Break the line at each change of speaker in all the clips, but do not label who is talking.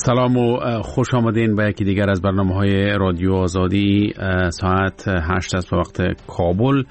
سلام و خوش آمدین به یکی دیگر از برنامه‌های رادیو آزادی. ساعت 8 است به وقت کابل.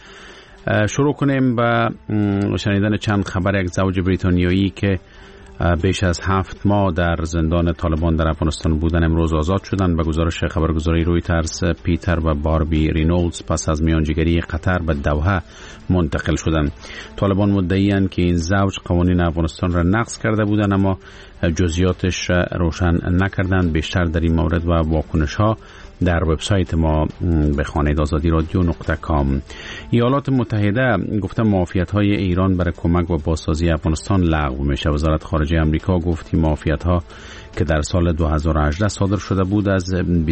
شروع کنیم با شنیدن چند خبر. یک زوج بریتانیایی که بیش از 7 ماه در زندان طالبان در افغانستان بودن امروز آزاد شدند. به گزارش خبرگزاری رویترز، پیتر و باربی رینولدز پس از میانجیگری قطر به دوحه منتقل شدند. طالبان مدعی‌اند که این زوج قوانین افغانستان را نقض کرده بودند، اما جزئیاتش روشن نکردند. بیشتر در این مورد و واکنش‌ها در وبسایت ما بخوانید azadiradyo.com. ایالات متحده گفته معافیت‌های ایران برای کمک و بازسازی افغانستان لغو میشه. وزارت خارجه آمریکا گفت این معافیت‌ها که در سال 2018 صادر شده بود از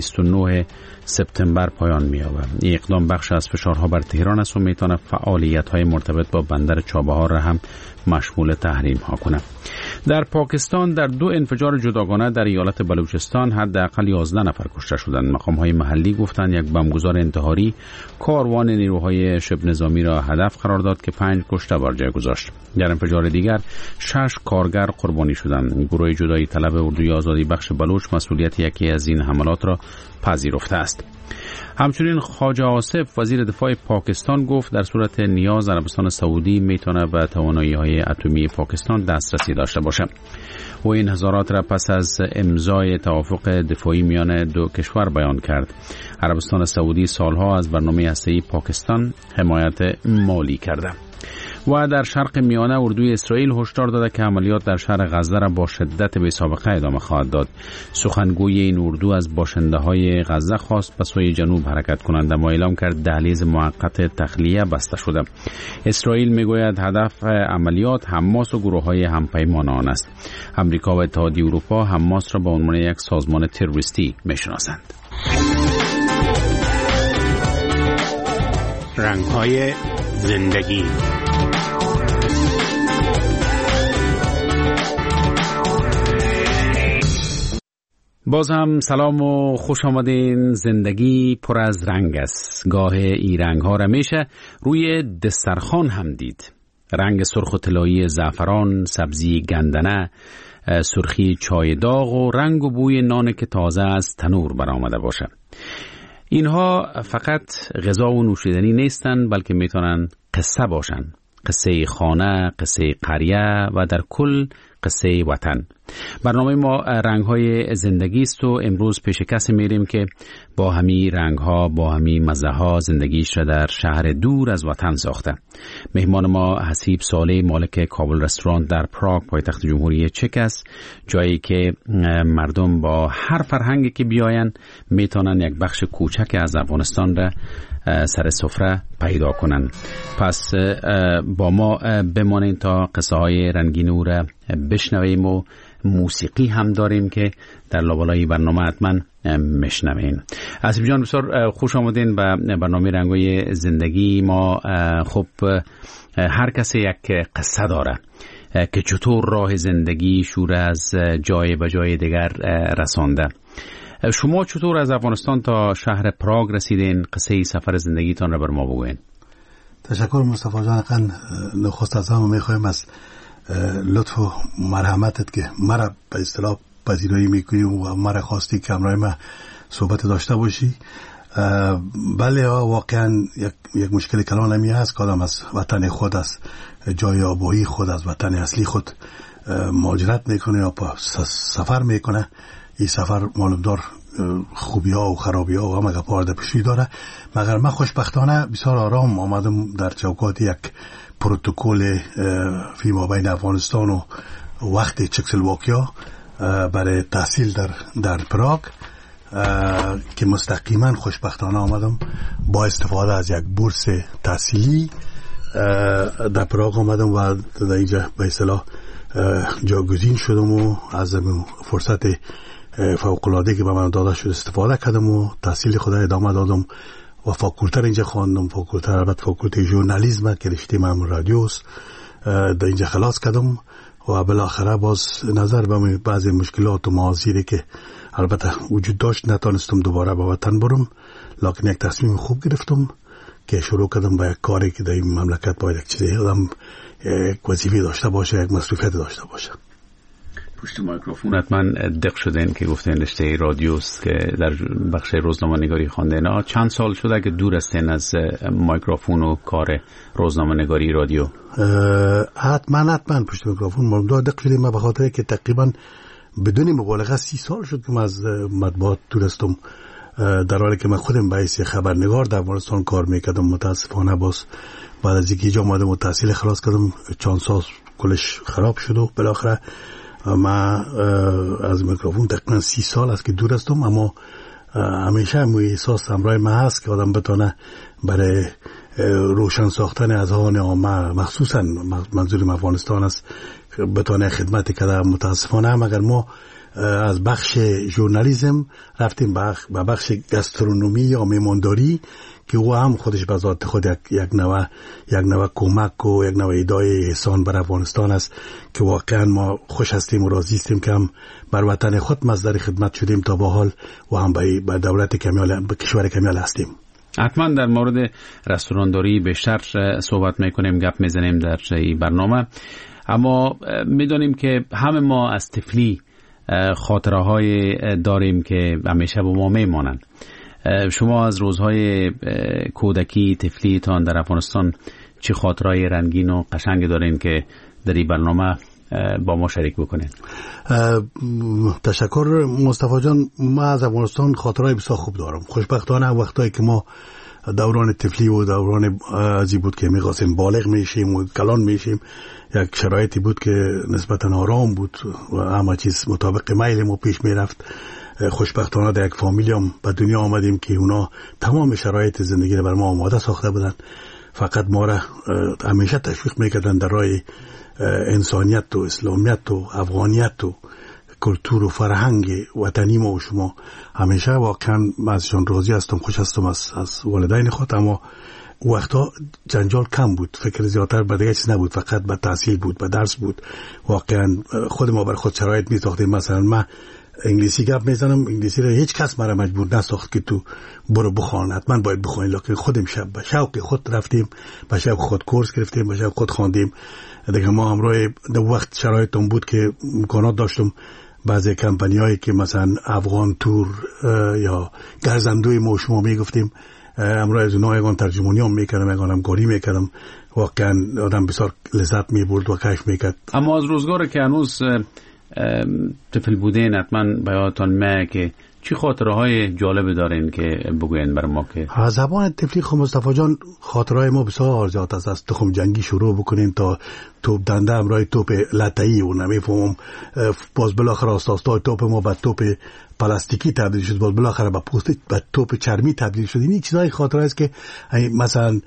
29 سپتامبر پایان می‌یابد. این اقدام بخش از فشارها بر تهران است و میتونه فعالیت‌های مرتبط با بندر چابهار را هم مشمول تحریم‌ها کنه. در پاکستان در 2 انفجار جداگانه در ایالت بلوچستان حداقل 11 نفر کشته شدند. مقام‌های محلی گفتند یک بمبگذار انتحاری کاروان نیروهای شبه نظامی را هدف قرار داد که 5 کشته بر جای گذاشت. در انفجار دیگر 6 کارگر قربانی شدند. گروه جدایی طلب اردوی آزادی بخش بلوچ مسئولیت یکی از این حملات را پذیرفته است. همچنین خواجه آصف وزیر دفاع پاکستان گفت در صورت نیاز عربستان سعودی میتونه به توانایی‌های اتمی پاکستان دسترسی داشته باشه. و این نظارات را پس از امضای توافق دفاعی میان دو کشور بیان کرد. عربستان سعودی سالها از برنامه هسته‌ای پاکستان حمایت مالی کرده. و در شرق میانه اردوی اسرائیل هشدار داده که عملیات در شهر غزه را با شدت بی‌سابقه ادامه خواهد داد. سخنگوی این اردو از باشنده‌های غزه خواست به سوی جنوب حرکت کنند، اما اعلام کرد دهلیز موقت تخلیه بسته شده. اسرائیل میگوید هدف عملیات حماس و گروه‌های همپیمان آن است. آمریکا و اتحادیه اروپا حماس را به عنوان یک سازمان تروریستی میشناسند.
رنگ‌های زندگی.
باز هم سلام و خوش آمدین. زندگی پر از رنگ است. گاه ای رنگ ها را میشه روی دسترخوان هم دید. رنگ سرخ و طلایی زعفران، سبزی گندنه، سرخی چای داغ و رنگ و بوی نان که تازه از تنور برآمده باشه. اینها فقط غذا و نوشیدنی نیستن، بلکه میتونن قصه باشن. قصه خانه، قصه قریه و در کل قصه وطن. برنامه ما رنگ‌های زندگی است و امروز پیش کسی میریم که با همین رنگ‌ها، با همین مزه‌ها زندگیش را در شهر دور از وطن ساخته. مهمان ما حسیب صالح، مالک کابل رستوران در پراگ پایتخت جمهوری چک است، جایی که مردم با هر فرهنگی که بیاین میتونن یک بخش کوچک از افغانستان را سر سفره پیدا کنن. پس با ما بمانید تا قصه های رنگین او را بشنویم و موسیقی هم داریم که در لابلای برنامه حتما میشنوین. حسیب جان بسیار خوش آمدین به برنامه رنگ‌های زندگی. ما خب هر کسی یک قصه داره که چطور راه زندگی شور از جای به جای دیگر رسانده. شما چطور از افغانستان تا شهر پراگ رسیدین؟ قصه سفر زندگیتان را بر ما بگوین.
تشکر مصطفی جان. نخست از همه میخوایم از لطف و مرحمتت که مرا به اصطلاح پذیرایی میکنی و مرا خواستی که همراه ما صحبت داشته باشی. بله واقعا یک مشکل کلان همی هست که آدم از وطن خود، از جای آبایی خود، از وطن اصلی خود مهاجرت میکنه یا سفر میکنه. این سفر معلوم دار خوبی ها و خرابی ها و همه پارده پیشی داره. مگر من خوشبختانه بسیار آرام آمدم در چوکات یک پروتکل فیما بین افغانستان و وقت چکسلواکیا برای تحصیل در پراگ که مستقیما خوشبختانه آمدم با استفاده از یک بورس تحصیلی در پراگ آمدم و در اینجا به اصطلاح جاگزین شدم و از فرصت فوق‌العاده که به من داده شد استفاده کردم و تحصیل خود ادامه دادم و فاکولته اینجا خواندم. فاکولته البته فاکولته ژورنالیسم که رشته من رادیوست، در اینجا خلاص کردم و بالاخره باز نظر به بعضی مشکلات و معاصری که البته وجود داشت نتونستم دوباره به وطن برم، لکن یک تصمیم خوب گرفتم که شروع کردم با یک کاری که در این مملکت باید یک چیزی آدم یک وظیفه داشته باشه، یک مسئولیت داشته باشه.
پشت میکروفون حتما دق شدین که گفتین رشته رادیوست که در بخش روزنامه‌نگاری خواندین. چند سال شده که دور هستین از میکروفون و کار روزنامه‌نگاری رادیو؟
حتما پشت میکروفون ما دق شدیم. ما به خاطر که تقریبا بدون مبالغه 30 سال شد که من از مطبوعات دور هستم، در حالی که من خودم به حیث خبرنگار در افغانستان کار میکردم. متاسفانه باز بعد از اینکه اومدم و تحصیل خلاص کردم چند سال کلش خراب شد و بالاخره من از میکروفون تقریبا 30 سال است که دور هستم. اما همیشه موی احساس همراه من هست که آدم بتونه برای روشن ساختن اذهان عامه، مخصوصا منظورم افغانستان است، بتونه خدمت کرده. متاسفانه هم اگر ما از بخش ژورنالیسم رفتیم به بخش گاسترونومی یا میمانداری که او هم خودش به ذات خود یک نوع کمک و یک نوع ایدای احسان بر افغانستان است که واقعا ما خوش هستیم و راضی هستیم که هم بر وطن خود مصدر خدمت شدیم تا به حال و هم به دولت کمیال، به کشور کمیال هستیم.
حتما در مورد رستورانداری بیشتر صحبت میکنیم، گپ میزنیم در این برنامه. اما میدونیم که همه ما از طفلی خاطره های داریم که همیشه با ما میمانند. شما از روزهای کودکی طفلیتان در افغانستان چه خاطرهای رنگین و قشنگ دارین که در این برنامه با ما شریک بکنین؟
تشکر مصطفی جان. ما از افغانستان خاطرهای بسیار خوب دارم. خوشبختانه وقتایی که ما دوران طفلی و دوران ازی بود که می‌خواستیم بالغ میشیم و کلان میشیم، یک شرایطی بود که نسبتاً آرام بود و همه چیز مطابق میل ما پیش میرفت. خوشبختانه در یک فامیلی هم به دنیا آمدیم که اونا تمام شرایط زندگی رو بر ما آماده ساخته بودن. فقط ما را همیشه تشویق میکردن در راه انسانیت و اسلامیت و افغانیت و کلتور و فرهنگ وطنی ما و شما. همیشه واقعا من ازشان راضی هستم، خوش هستم از والدین خود. اما وقتا جنجال کم بود، فکر زیادتر به دیگه چیز نبود، فقط به تحصیل بود، به درس بود. واقعا خود ما بر خود شرایط می‌ساختیم. مثلا من انگلیسی گپ میزنم، انگلیسی رو هیچ کس مرا مجبور نساخت که تو برو بخوان، حتما باید بخوانی، لکن خودم به شوق خود رفتیم، به شوق خود کورس گرفتیم، به شوق خود خواندیم. دیگه ما همراه در وقت شرایطم بود که امکانات داشتم بعضی کمپانیایی که مثلا افغان تور یا گرزندوی ما شما میگفتیم، همراه از اونها یگان ترجمانی هم میکردم، یگان همکاری میکردم. واقعا آدم بسیار لذت میبرد و کیف میکرد.
اما از روزگار که هنوز طفل بودین حتما بیاتان ما که چی خاطره های جالب دارین که بگوین برای ما؟ که
از زبان طفلی خب مصطفی جان خاطرهای ما بسیار زیاد است. از تخم جنگی شروع بکنین تا توپ دنده، همراه توپ لطه‌ای و نمیفهمم باز بالاخره استاد توپ ما به توپ پلاستیکی تبدیل شد، باز بالاخره به توپ چرمی تبدیل شد. این چیزای خاطره است که مثلا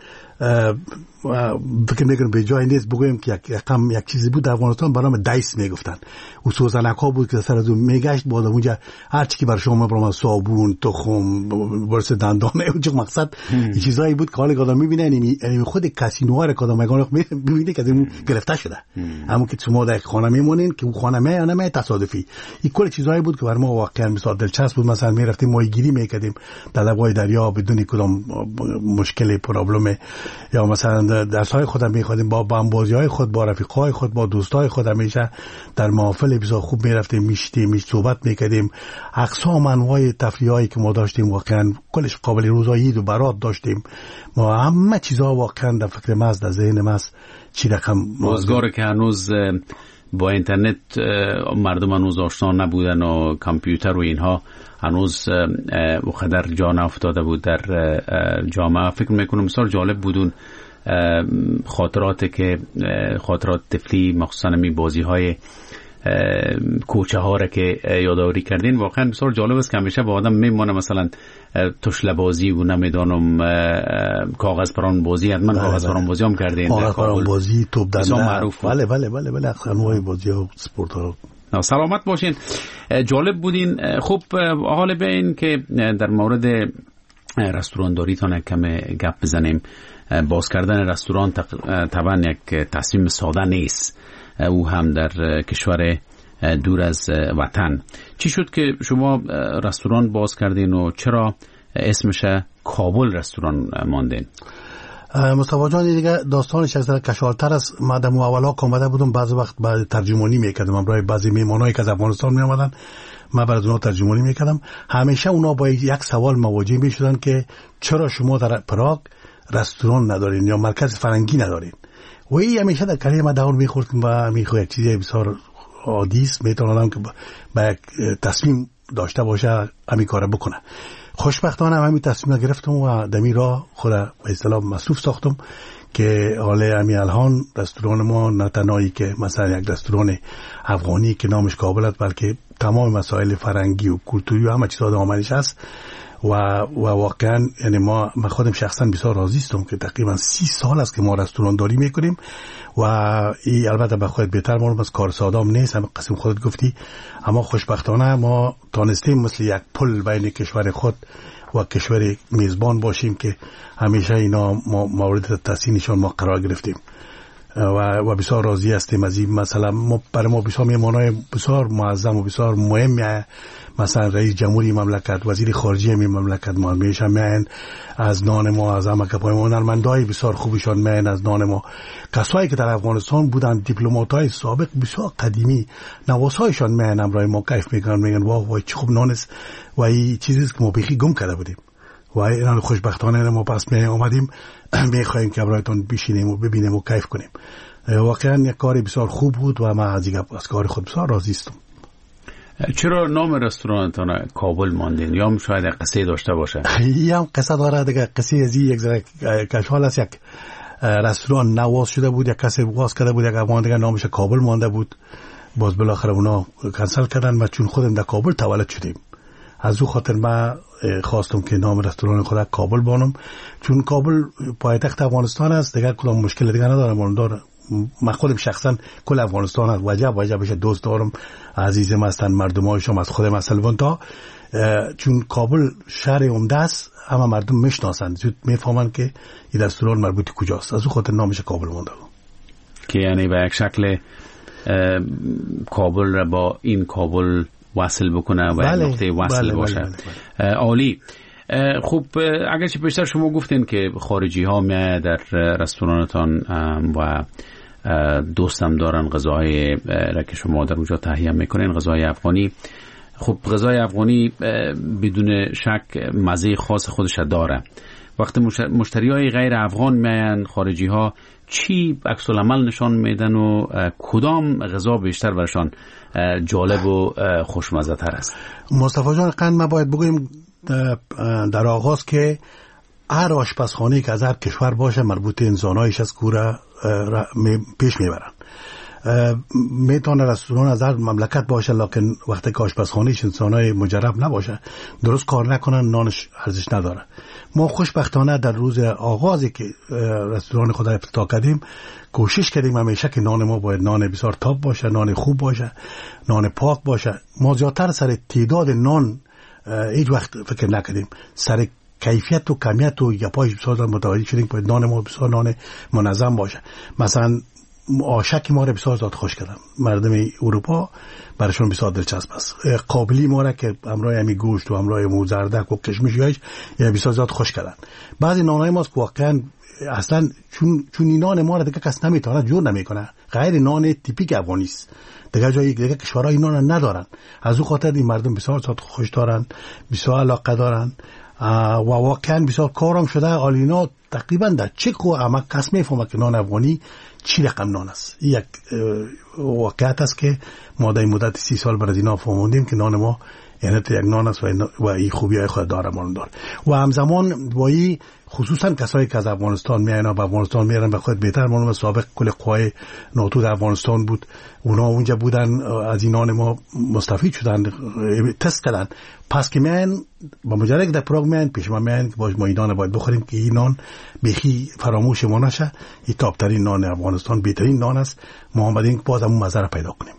فکر میکنم به جای نیست بگویم که یک چیزی بود در افغانستان به نام دایس میگفتن. او سوزنک‌ها بود که سر از اون میگشت، بعد اونجا هر چی که بر شما برام صابون، تخم، برس دندانه اونجا مقصد این چیزایی بود که حالا آدم میبینه یعنی خود کاسینوها رو آدم میبینه که از اون گرفته شده. همون که شما در خانه میمونین که اون خانه نه تصادفی. این کل چیزایی بود که بر ما واقعا بسیار دلچسب بود. مثلا میرفتیم ماهیگیری میکردیم در لبای دریا بدون کدام مشکل پرابلم، یا مثلا درس‌های خودم می‌خوندیم با بازی‌های خود، با رفیقای خود، با دوستای خود. همیشه در محافل بسیار خوب می‌رفتیم، میشتیم، صحبت می‌کردیم. اقسام انواع تفریحایی که ما داشتیم واقعا کلش قابل روزایی و برات داشتیم. ما همه چیزا واقعا در فکر ما است، در ذهن ما است. چی رقم
روزگاری که هنوز با اینترنت مردم هنوز آشنا نبودن و کامپیوتر و اینها هنوز بقدر جا افتاده بود در جامعه. فکر میکنم بسیار جالب بودون خاطرات طفلی، مخصوصا می بازی های کوچه ها را که یادآوری کردین. واقعا بسیار جالب است که همیشه با آدم میمونه. مثلا تشله بازی و نمیدانم کاغذ پران بازی، حتما کاغذ پران بازی هم کردین.
کاغذ پران بازی، توپ دنده،
معروف.
بله انواع بازی ها، اسپورت ها.
سلامت باشین، جالب بودین. خوب، حال به این که در مورد رستورانداری تا کم گپ بزنیم. باز کردن رستوران طبعا یک تصمیم ساده نیست، او هم در کشور دور از وطن. چی شد که شما رستوران باز کردین و چرا اسمش کابل رستوران ماندین؟
مصطفی جان دیگه داستانش از کشالتر است. ما در اولا آمده بودم، بعضی وقت بعد ترجمانی میکردم برای بعضی میهمانایی که از افغانستان می آمدن، من برای اونها ترجمانی میکردم. همیشه اونا با یک سوال مواجه میشدن که چرا شما در پراگ رستوران ندارین یا مرکز فرنگی ندارین؟ و این همیشه در کلیه ما دور میخورد و میخواد یک چیزی بسیار عادی است، میتونه آدم که با یک تصمیم داشته باشه همین کارو بکنه. خوشبختانه همین تصمیم گرفتم و دمی را خود به اصطلاح مصروف ساختم که حالا همین الان رستوران ما نه تنهایی که مثلا یک رستوران افغانی که نامش کابل است، بلکه تمام مسائل فرنگی و کلتوری و همه چیزا دامنش هست و واقعا یعنی ما خودم شخصا بسیار راضی هستم که تقریبا 30 سال است که ما رستوران داری میکنیم و این البته به خودت بهتر معلوم است، کار ساده هم نیست، هم قسم خودت گفتی، اما خوشبختانه ما تانستیم مثل یک پل بین کشور خود و کشور میزبان باشیم که همیشه اینا مورد تحسینشان ما قرار گرفتیم و بسیار راضی هستیم از این. مثلا برای ما بسیار میهمانای بسیار معظم و بسیار مهم، مثلا رئیس جمهوری مملکت، وزیر خارجه مملکت ما میشن میان از نان ما، از امکپای ما، هنرمندای بسیار خوبشان میان از نان ما، کسایی که در افغانستان بودن، دیپلماتای سابق بسیار قدیمی، نواسایشان میان امرای ما کیف میکنن، میگن واه وای چه خوب نان است و این چیزی است که ما بخی گم کرده بودیم و این خوشبختانه ما پس می اومدیم میخوایم که برایتون بشینیم و ببینیم و کیف کنیم. واقعا یک کار بسیار خوب بود و من از کار خود بسیار راضی هستم.
چرا نام رستورانتان کابل ماندین؟ یا شاید قصه داشته باشه؟
یا قصه داره دیگه. قصه از یک ذره کشال است. یک رستوران نواز شده بود، یک کسی واز کرده بود، یک افغان دیگه نامش کابل مانده بود، باز بالاخره اونا کنسل کردن و چون خودم در کابل تولد شدیم از او خاطر من خواستم که نام رستوران خود کابل بانم، چون کابل پایتخت افغانستان است، دیگه کدام مشکل دیگه ندارم. من خودم شخصا کل افغانستان است، وجبش دوست دارم، عزیزم هستن، مردمایشم از خودم اصلا تا چون کابل شهر عمده است، اما مردم میشناسن، زود میفهمن که این رستوران مربوط کجاست، از او خاطر نامش کابل مونده
که یعنی به یک شکل کابل را با این کابل وصل بکنه و نقطه وصل باشه. عالی. خوب، اگرچه بیشتر شما گفتین که خارجی ها میاد در رستورانتان و دوستم دارن غذاهای را که شما در اونجا تهیه میکنین، غذای افغانی. خب غذای افغانی بدون شک مزه خاص خودش داره. وقتی مشتری های غیر افغان میان، خارجی ها چی عکس العمل نشان میدن و کدام غذا بیشتر برشان جالب و خوشمزه تر است؟
مصطفی جان قند ما باید بگویم در آغاز که هر آشپزخانه که از هر کشور باشه مربوط انسانایش از کوره پیش میبرن. میتونه رستوران از هر مملکت باشه، لکن وقتی که آشپزخانهش انسانای مجرب نباشه، درست کار نکنن، نانش ارزش نداره. ما خوشبختانه در روز آغازی که رستوران خود افتتاح کردیم کوشش کردیم همیشه که نان ما باید نان بسیار تاپ باشه، نان خوب باشه، نان پاک باشه. ما زیادتر سر تعداد نان هیچ وقت فکر نکردیم، سر کیفیت و کمیت و گپایش بسیار متوجه شدیم که نان ما بسیار نان منظم باشه. مثلا آشک ما را بسیار زیاد خوش کردن، مردم اروپا براشون بسیار دلچسب است. قابلی ما را که امرای همی گوشت و امرای موزردک و کشمشیش بسیار زیاد خوش کردن. بعضی نانای ما که واقعا اصلا چون این نان ما را دیگه کس نمیتونه جور نمیکنه، غیر نان تیپیک افغانی است، دیگه جای دیگه کشورها این نان ندارن. از او خاطر این مردم بسیار زیاد خوش دارن، بسیار علاقه دارن و واقعا بسیار کارم شده. آلینا تقریبا در چک و اما کس میفهمه که نان افغانی چی رقم نان است. یک واقعیت است که ما در مدت 30 سال برای اینا فهمیدیم که نان ما یعنی یک نان است و این خوبی‌های خود داره مون داره. و همزمان با این خصوصا کسایی که از افغانستان میاین و به افغانستان میارن، به خود بهتر معلومه سابق کل قوای ناتو در افغانستان بود، اونا اونجا بودن، از این نان ما مستفید شدن، تست کردن. پس که میان با مجرد در پراگ میان پیش ما میان که باش ما این نان باید بخوریم که این نان بخی فراموش ما نشه. این تاپترین نان افغانستان، بهترین نان است. ما اومدیم که باز همون مزه را پیدا کنیم.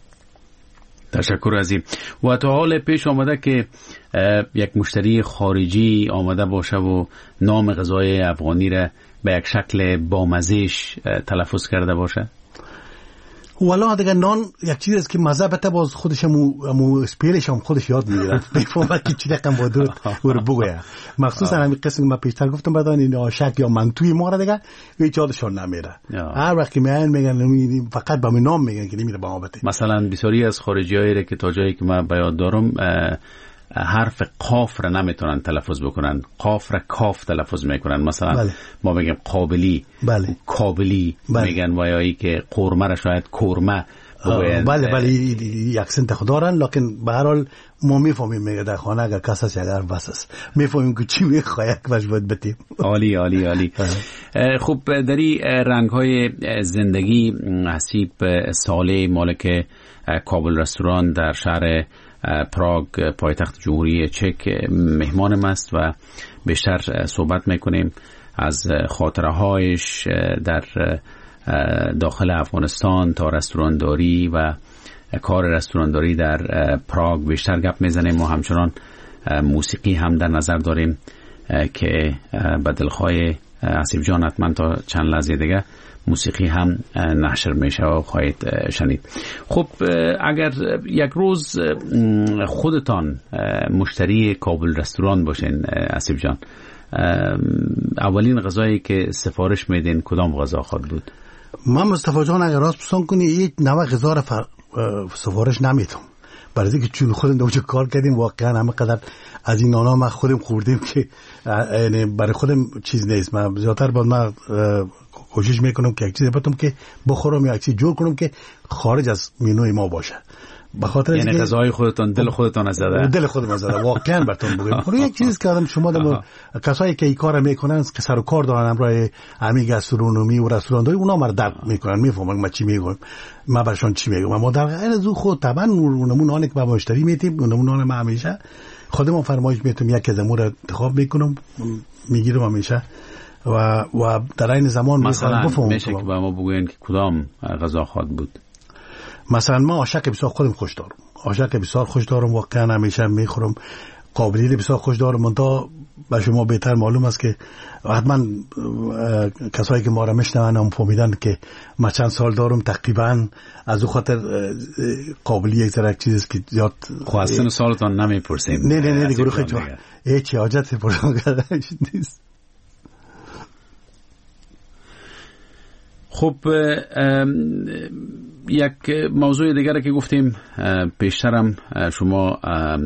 تشکر از این. و تا حال پیش آمده که یک مشتری خارجی آمده باشه و نام غذای افغانی را به یک شکل بامزه‌اش تلفظ کرده باشه؟
والا دیگه نان یک چیزی است که مزه بده باز خودش مو اسپیلش هم خودش یاد میگیره میفهمه که چی رقم بود رو بگویه مخصوصا همین قسم ما پیشتر گفتم بدن این آشک یا منتوی ما را دیگه هیچ یادشون نمیره هر وقت میگن فقط با نام میگن که نمیره با ما بده. مثلا
بسیاری از خارجیایی که تا جایی که من بیاد دارم حرف قاف را نمیتونن تلفظ بکنن، قاف را کاف تلفظ میکنن. مثلا بله. ما بگیم قابلی
بله.
کابلی بله. میگن و یایی که قورمه را شاید کورمه
بله یک اکسنت خود دارن، لکن به هر حال ما میفهمیم میگه در خانه اگر کس هست اگر بس است میفهمیم که چی میخواه یک وجه باید بتیم.
عالی عالی عالی. خب در این رنگ های زندگی حسیب ساله مالک کابل رستوران در شهر پراگ پایتخت جمهوری چک مهمانم است و بیشتر صحبت میکنیم از خاطره هایش در داخل افغانستان تا رستورانداری و کار رستورانداری در پراگ بیشتر گپ میزنیم و همچنان موسیقی هم در نظر داریم که به دلخواه حسیب جان حتما تا چند لحظه دیگه موسیقی هم نشر میشه و خواهید شنید. خب اگر یک روز خودتان مشتری کابل رستوران باشین حسیب جان، اولین غذایی که سفارش میدین کدام غذا خواهد بود؟
من مصطفی جان اگر راست پسند کنی هیچ نوع غذا را سفارش نمیدم، برای اینکه چون خودم دوچه کار کردیم واقعا همه قدر از این نانا ما خودم خوردیم که برای خودم چیز نیست. من زیادتر باید من کوشش میکنم که یک چیز بتونم که بخورم یا یک چیز جور کنم که خارج از مینوی ما باشه. بخاطر
یعنی غذای خودتان دل خودتان زده،
دل خودم زده واقعا براتون بگم. خب یک چیز که آدم شما کسایی که این کارو میکنن که سر و کار دارن امروی همین گاسترونومی و رستورانداری اونا مرا درک میکنن، میفهمن ما چی میگم، ما براشون چی میگم. ما در غیر از خود طبعا اونمون آنه که با مشتری میتیم اونمون آنه ما همیشه خودم فرمایش میتونم یک از امور انتخاب میکنم میگیرم همیشه و در این زمان
مثلا میشه که با ما بگوین که کدام غذا خواهد بود.
مثلا ما آشک بسیار خودم خوش دارم، آشک بسیار خوش دارم واقعا همیشه میخورم. قابلی بسیار خوش دارم، منتها به شما بهتر معلوم است که حتما کسایی که ما را میشنون هم فهمیدن که ما چند سال دارم تقریبا از او خاطر قابلی یک ذره چیزی که زیاد
خواستن سالتان نمیپرسیم.
نه دیگه روخه چون هیچ حاجت پرسان کردن نیست.
خب یک موضوع دیگر که گفتیم پیشترم شما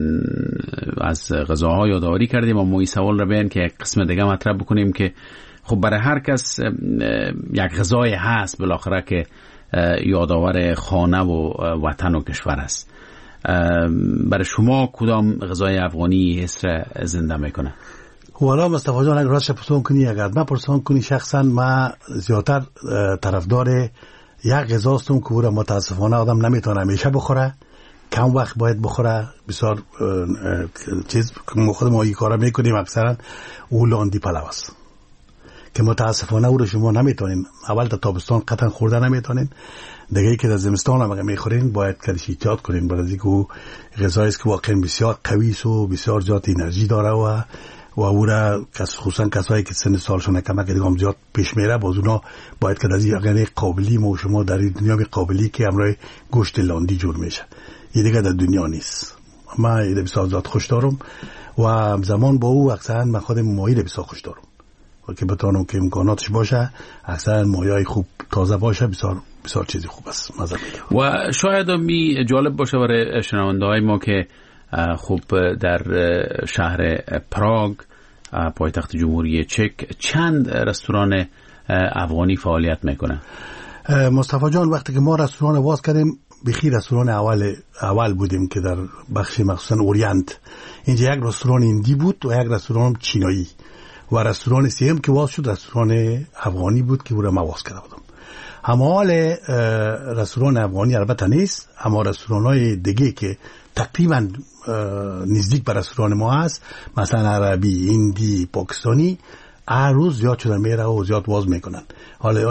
از غذاها یادآوری کردیم و ما این سوال را بیان که یک قسم دیگه مطرح بکنیم که خب برای هر کس یک غذای هست بالاخره که یادآور خانه و وطن و کشور است. برای شما کدام غذای افغانی حس را زنده میکنه؟
والا مصطفی جان اگر راستش پرسان کنی، اگر من پرسان کنی شخصا من زیادتر طرفدار یک غذا هستم که او را متاسفانه آدم نمیتونه همیشه بخوره، کم وقت باید بخوره. بسیار چیز که خود ما این کارا میکنیم اکثرا او لاندی پلو است که متاسفانه او را شما نمیتونین اول تا تابستان قطعا خورده نمیتونین، دیگه ای که در زمستان هم اگر میخورین باید کدش ایجاد کنین، برای اینکه او غذایی است که واقعا بسیار قوی است و بسیار زیاد انرژی داره و او را خصوصا کسایی که سن سالشون کمه که دیگه زیاد پیش میره باز اونا باید که از این قابلی ما و شما در این دنیا قابلی که امروز گوشت لاندی جور میشه این دیگه در دنیا نیست. من این بسیار زیاد خوش دارم و زمان با او اکثرا من خودم ماهی بسیار خوش دارم و که بتانم که امکاناتش باشه اکثرا ماهی خوب تازه باشه بسیار چیزی خوب است مزه میده.
و شاید می جالب باشه برای شنونده های ما که خب در شهر پراگ پایتخت جمهوری چک چند رستوران افغانی فعالیت میکنه؟
مصطفی جان وقتی که ما رستوران باز کردیم بخیر رستوران اول بودیم که در بخش مخصوصا اورینت، اینجا یک رستوران هندی بود و یک رستوران چینایی و رستوران سوم که باز شد رستوران افغانی بود که او را ما باز کرده بودم. حال رستوران افغانی البته نیست، اما رستوران های دیگه که تقریبا نزدیک به رستوران ما هست مثلا عربی، هندی، پاکستانی هر روز زیاد شده میره و زیاد باز میکنن. حالا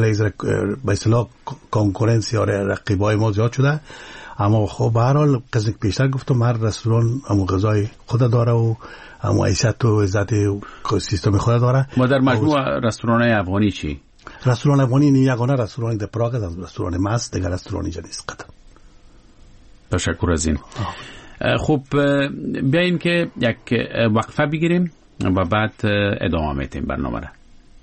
به اصطلاح کنکورنس یا رقیبای ما زیاد شده، اما خب به هر حال قصد که پیشتر گفتم هر رستوران همون غذای خود داره و همون عیشت و عزت سیستم خود داره.
ما در مجموع رستوران افغانی چی؟
رستوران افغانی یگانه رستوران در پراگ است، رستوران ماست، دیگر رستورانی جا نیست. قدم
تشکر از این. خب بیاییم که یک وقفه بگیریم و بعد ادامه میدیم برنامه را.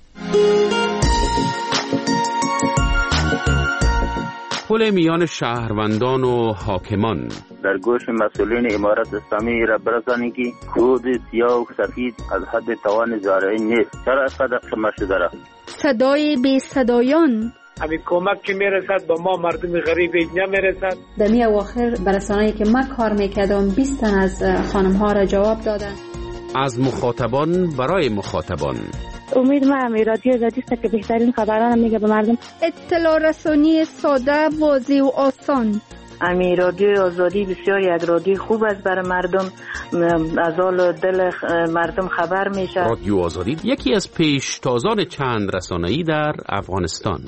پل میان شهروندان و حاکمان
در گوش مسئولین امارت اسلامی را برسانید که خود سیاه و سفید از حد توان زارعی نیست. چرا صدق شما شده را؟ صدای
بی صدایان
همین کمک که میرسد با ما مردم غریب اینجا میرسد.
در می اواخر برسانه‌ای که من کار میکردم 20 تن از خانم ها را جواب دادن.
از مخاطبان برای مخاطبان.
امید من رادیو آزادی است که بهترین خبران میگه به مردم.
اطلاع رسانی ساده، واضح و آسان.
امی رادیو آزادی بسیار یک رادیو خوب است برای مردم، از حال دل مردم خبر میشه.
رادیو آزادی یکی از پیشتازان چند رسانه‌ای در افغانستان.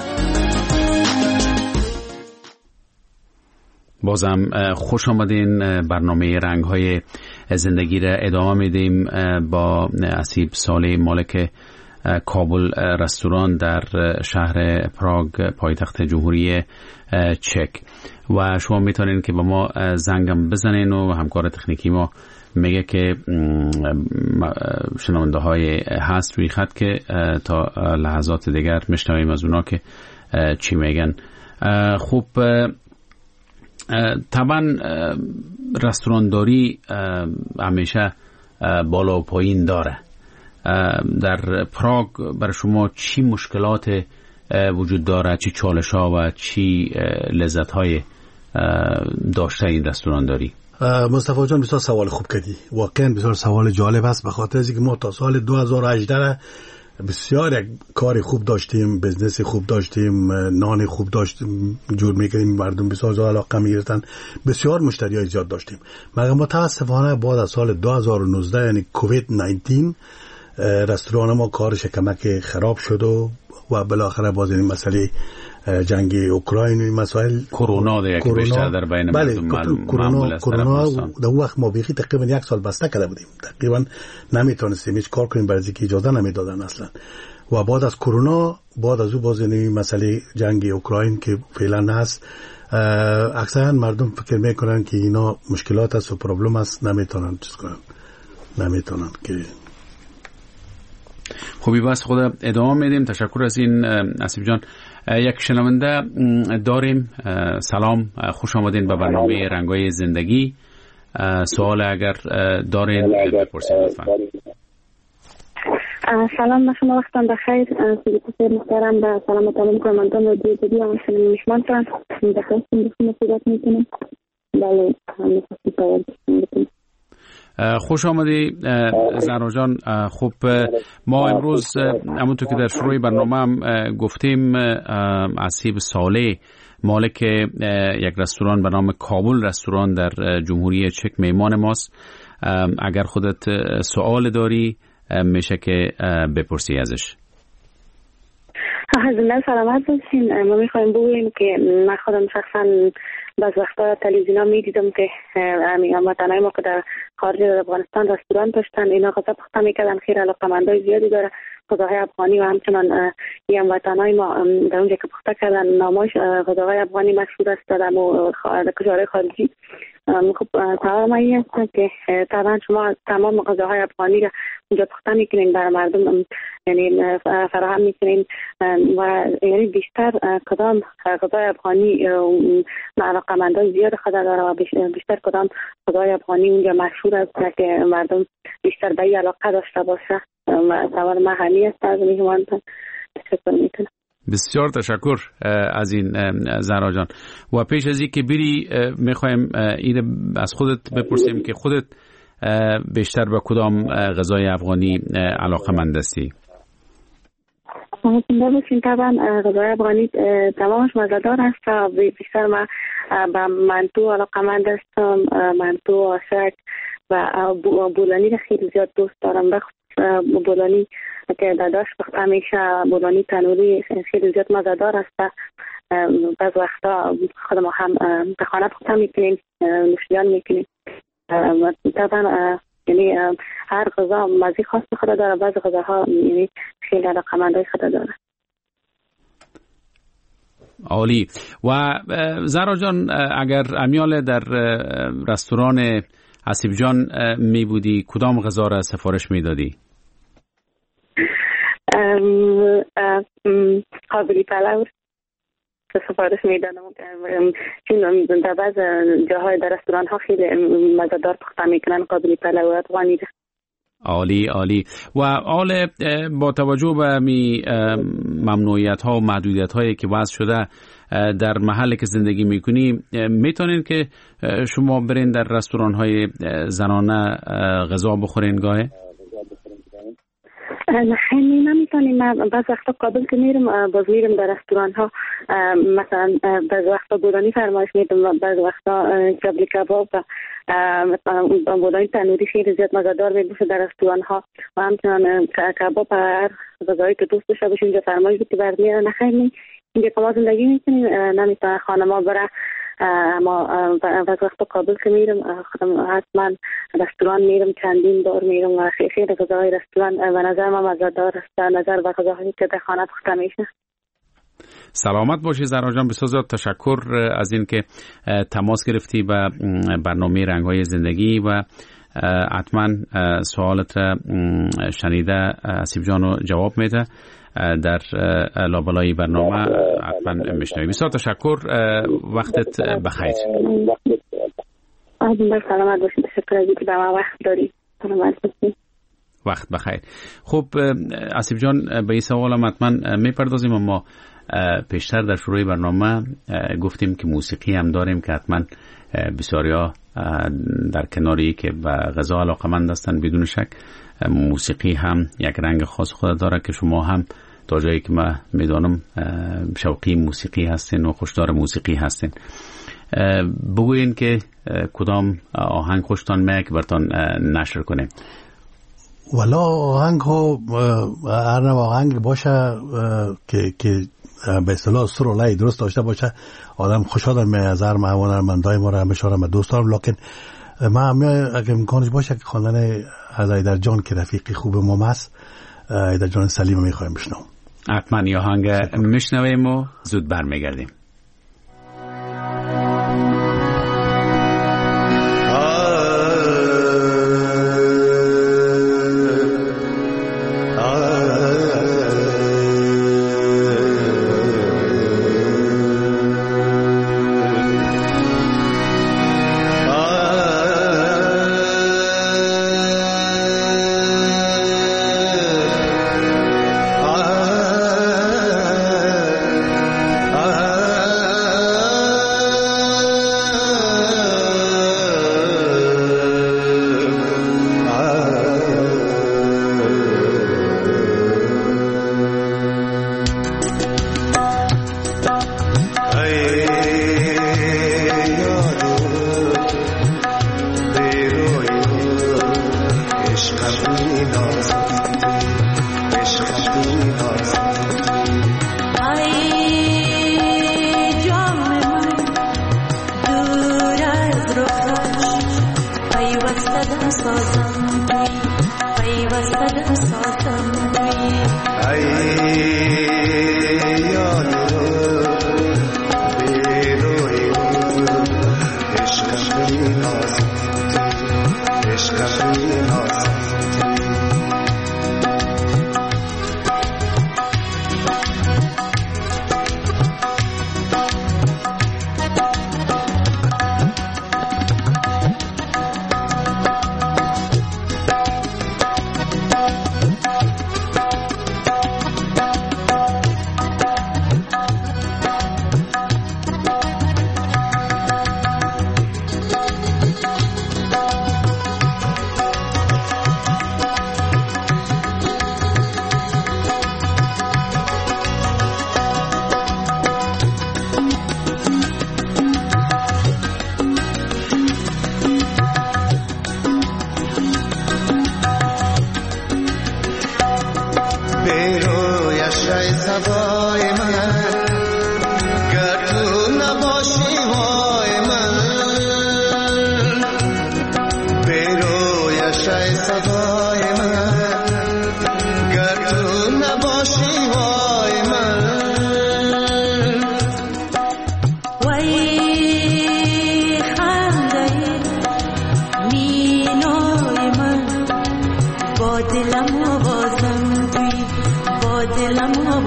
بازم خوش آمدین. برنامه رنگ‌های زندگی را ادامه میدیم با اسیب صالح، مالک کابل رستوران در شهر پراگ پایتخت جمهوری چک. و شما میتونین که با ما زنگم بزنین و همکار تکنیکی ما میگه که شنونده های هست روی خط که تا لحظات دیگر میشنویم از اونا که چی میگن. خوب، طبعا رستورانداری همیشه بالا و پایین داره. در پراگ برای شما چی مشکلات وجود داره، چی چالش ها و چی لذت های داشته این رستورانداری؟
مصطفی جان بسیار سوال خوب کردی، واقعا بسیار سوال جالب است، به خاطر اینکه ما تا سال 2018 بسیار یک کار خوب داشتیم، بزنس خوب داشتیم، نان خوب داشتیم، جور میکنیم، مردم بسیار علاقه میگرفتن، بسیار مشتریای زیاد داشتیم. مگر متاسفانه بعد از سال 2019 یعنی کووید 19 رستوران ما کارش کمک خراب شد و بالاخره باز این مسئله جنگ اوکراین و مسائل
کرونا دیگه که بیشتر در بین مردم معمول است.
کرونا در وقت ما بیخی تقریبا 1 سال بسته کرده بودیم، تقریبا نمیتونستیم هیچ کار کنیم، برای اینکه اجازه نمیدادن اصلا. و بعد از کرونا، بعد از او باز این مسئله جنگ اوکراین که فعلا هست، اکثرا مردم فکر میکنن که اینا مشکلات است و پرابلم است، نمیتونن چیز کنن، نمیتونن که
خوبی. بس خدا ادامه میدیم. تشکر از این اسیب جان. یک شنونده داریم. سلام، خوش آمدین به برنامه رنگای زندگی. سوال اگر دارین بپرسید لطفا.
سلام، شما وقتتان بخیر. سیدی محترم و سلام تمام کنندگان رادیو آزادی و میشمانتان بخیر صحبت میکنم. بله،
خوش آمدی زهرا جان. خب ما امروز همونطور که در شروع برنامه هم گفتیم اسیب صالح، مالک یک رستوران به نام کابل رستوران در جمهوری چک میمان ماست. اگر خودت سوال داری میشه که بپرسی ازش.
زنده سلامت باشین. ما میخوایم بگوییم که من خودم شخصا بعض وقتا تلویزیون ها میدیدم که هموطنای ما که در خارج افغانستان رستوران داشتن، اینا غذا پخته میکردن، خیلی علاقه‌مندای زیادی داره غذاهای افغانی و همچنان هموطنای ما در اونجا که پخته کردن نامش غذاهای افغانی مشهور است در کشورهای خارجی. خب سوال من این است که طبعا شما تمام غذاهای افغانی را اونجا پخته میکنین برای مردم، یعنی فراهم میکنین و یعنی بیشتر کدام غذای افغانی علاقه‌مندان زیاد خود داره و بیشتر کدام غذای افغانی اونجا مشهور است که مردم بیشتر به این علاقه داشته باشه؟ سوال من همین است. از میهمانتان تشکر میکنم.
بسیار تشکر از این زهرا جان. و پیش از این که بری میخوایم این از خودت بپرسیم که خودت بیشتر به کدام غذای افغانی علاقه‌مند هستی؟
طبعا غذای افغانی تمامش مزه‌دار است و بیشتر من به منتو علاقه‌مند هستم. منتو، آشک و بولانی را خیلی زیاد دوست دارم. بولانی که داداش پخته میشه، بولانی تنوری خیلی زیاد مزه‌دار است. بعض وقتا خودم هم به خانه پخته میکنیم، نوشیدن میکنیم. طبعا یعنی هر غذا مزه خاص خود داره، بعض غذاها یعنی خیلی علاقه‌مندای خود داره.
عالی. و زهرا جان، اگر امیال در رستوران حسیب جان می بودی کدام غذا را سفارش می دادی؟
قابلی پلو سفارش می دادم، چون در بعض جاهای در رستوران ها خیلی مزه‌دار پخته میکنن قابلی پلو افغانی.
عالی عالی. و حال با توجه به ممنوعیت ها و محدودیت هایی که وضع شده در محلی که زندگی میکنی، میتونین که شما برین در رستوران های زنانه غذا بخورین گاهی؟
خیلی نمیتونیم. بعض وقتا کابل که میرم باز میرم در رستوران ها، مثلا بعض وقتا بودانی فرمایش میدم، بعض وقتا کبلی کباب و بودانی تنوری خیلی زیاد مزه‌دار میبوشه در رستوران ها، و همچنان کباب هر غذایی که دوست داشته باشیم اینجا فرمایش بدی برمیارن. خیلی اینجا که ما زندگی میکنیم نمیتونه خانما بره، اما بعض وقتا کابل که میرم خودم حتما رستوران میرم، چندین بار میرم و خیلی غذاهای رستوران و نظر من مزه‌دار است در نظر به غذاهایی که در خانه پخته میشه.
سلامت باشی زهرا جان، بسیار زیاد تشکر از این که تماس گرفتی به برنامه رنگ‌های زندگی و حتما سوالت را شنیده حسیب جانو جواب میده در لابلای برنامه، حتما میشنویم. بسیار تشکر، وقتت بخیر.
سلامت باشید، تشکر از اینکه به ما وقت داری. سلامت باشید.
وقت بخیر. خب حسیب جان، به این سوالم حتما میپردازیم، اما پیشتر در شروع برنامه گفتیم که موسیقی هم داریم که حتما بسیاریا در کناری که به غذا علاقه‌مند هستن بدون شک موسیقی هم یک رنگ خاص خود داره که شما هم تا جایی که من میدانم شوقی موسیقی هستین و خوشدار موسیقی هستین. بگوین که کدام آهنگ خوشتان میاد که براتون نشر کنیم؟
والا آهنگ ها هر نوع آهنگ باشه که به اصطلاح سر و لای درست داشته باشه آدم خوشحال میشه. از هر هنرمندای ما را همیشه ما دوست دارم، لکن ما اگه امکانش باشه که خواندن از ایدر جان که رفیقی خوب ما است، ایدر جان سلیم میخوایم بشنوم.
حتما یه آهنگ میشنویم و زود برمیگردیم.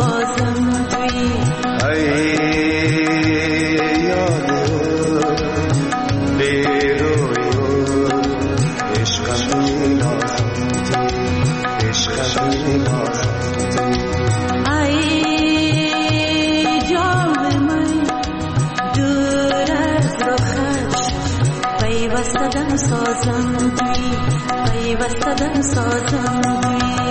نازم توی پیوستدن سازم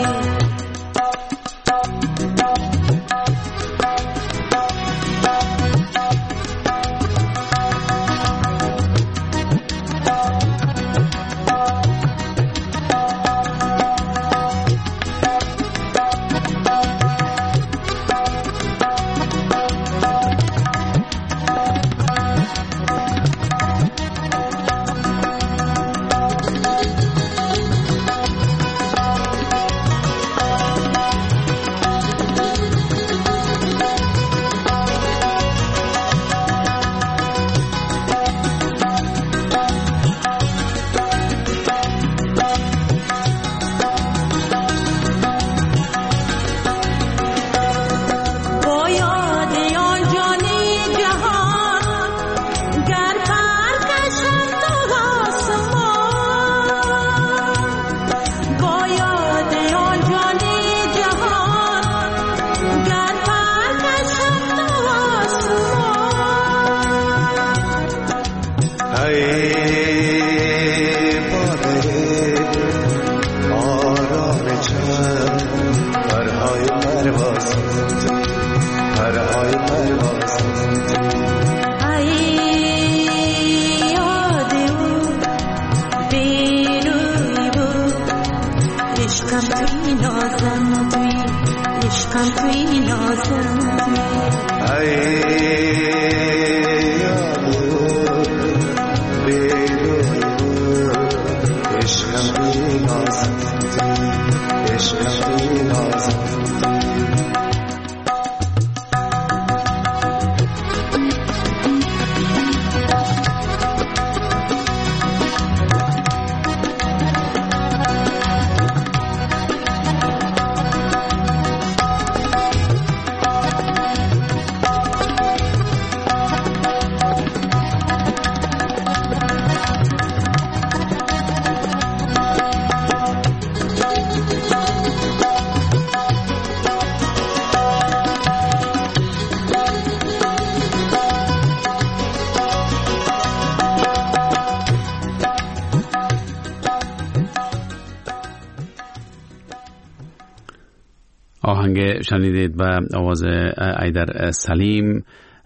آهنگ شنیدید و آواز ایدر سلیم.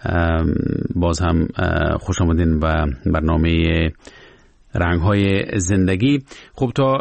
باز هم خوش آمدین به برنامه رنگ‌های زندگی. خب تا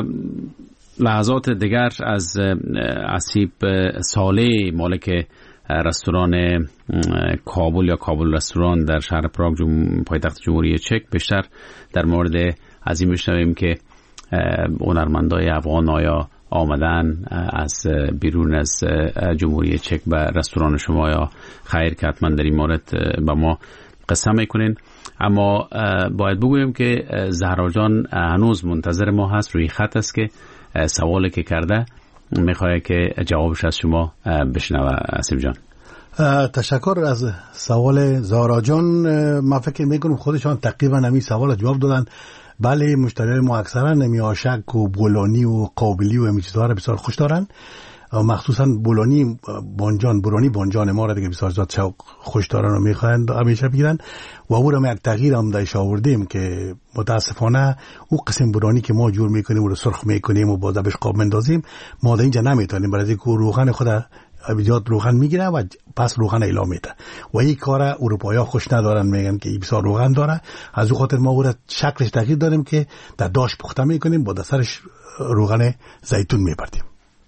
لحظات دیگر از اسیب صالح مالک رستوران کابل یا کابل رستوران در شهر پراگ پایتخت جمهوری چک بیشتر در مورد از این میشنویم که هنرمندای افغان آیا آمدن از بیرون از جمهوری چک به رستوران شما یا خیر، که حتما در این مورد با ما قصه میکنین. اما باید بگویم که زهرا جان هنوز منتظر ما هست، روی خط است که سوالی که کرده میخواد که جوابش از شما بشنوه. اسیب جان
تشکر از سوال زهرا جان. من فکر میکنم خودشان تقریبا همین سوال جواب دادن. بله، مشتریای ما اکثرا نمی آشک و بولانی و قابلی و همین چیزها را بسیار خوش دارن، مخصوصا بولانی بانجان ما را دیگه بسیار زیاد شوق خوش دارن و میخواین همیشه بگیرن. و او را ما یک تغییر هم دایش آوردیم که متاسفانه او قسم بولانی که ما جور میکنیم و رو سرخ میکنیم و با دبش قاب مندازیم ما در اینجا نمیتونیم، برای اینکه روغن خود ابیجاد روغن میگیره و پس روغن اعلام میده و این کار اروپایا خوش ندارن، میگن که این بسیار روغن داره. از او خاطر ما او را شکلش تغییر دادیم که در داش پخته میکنیم، با سرش روغن زیتون میبردیم.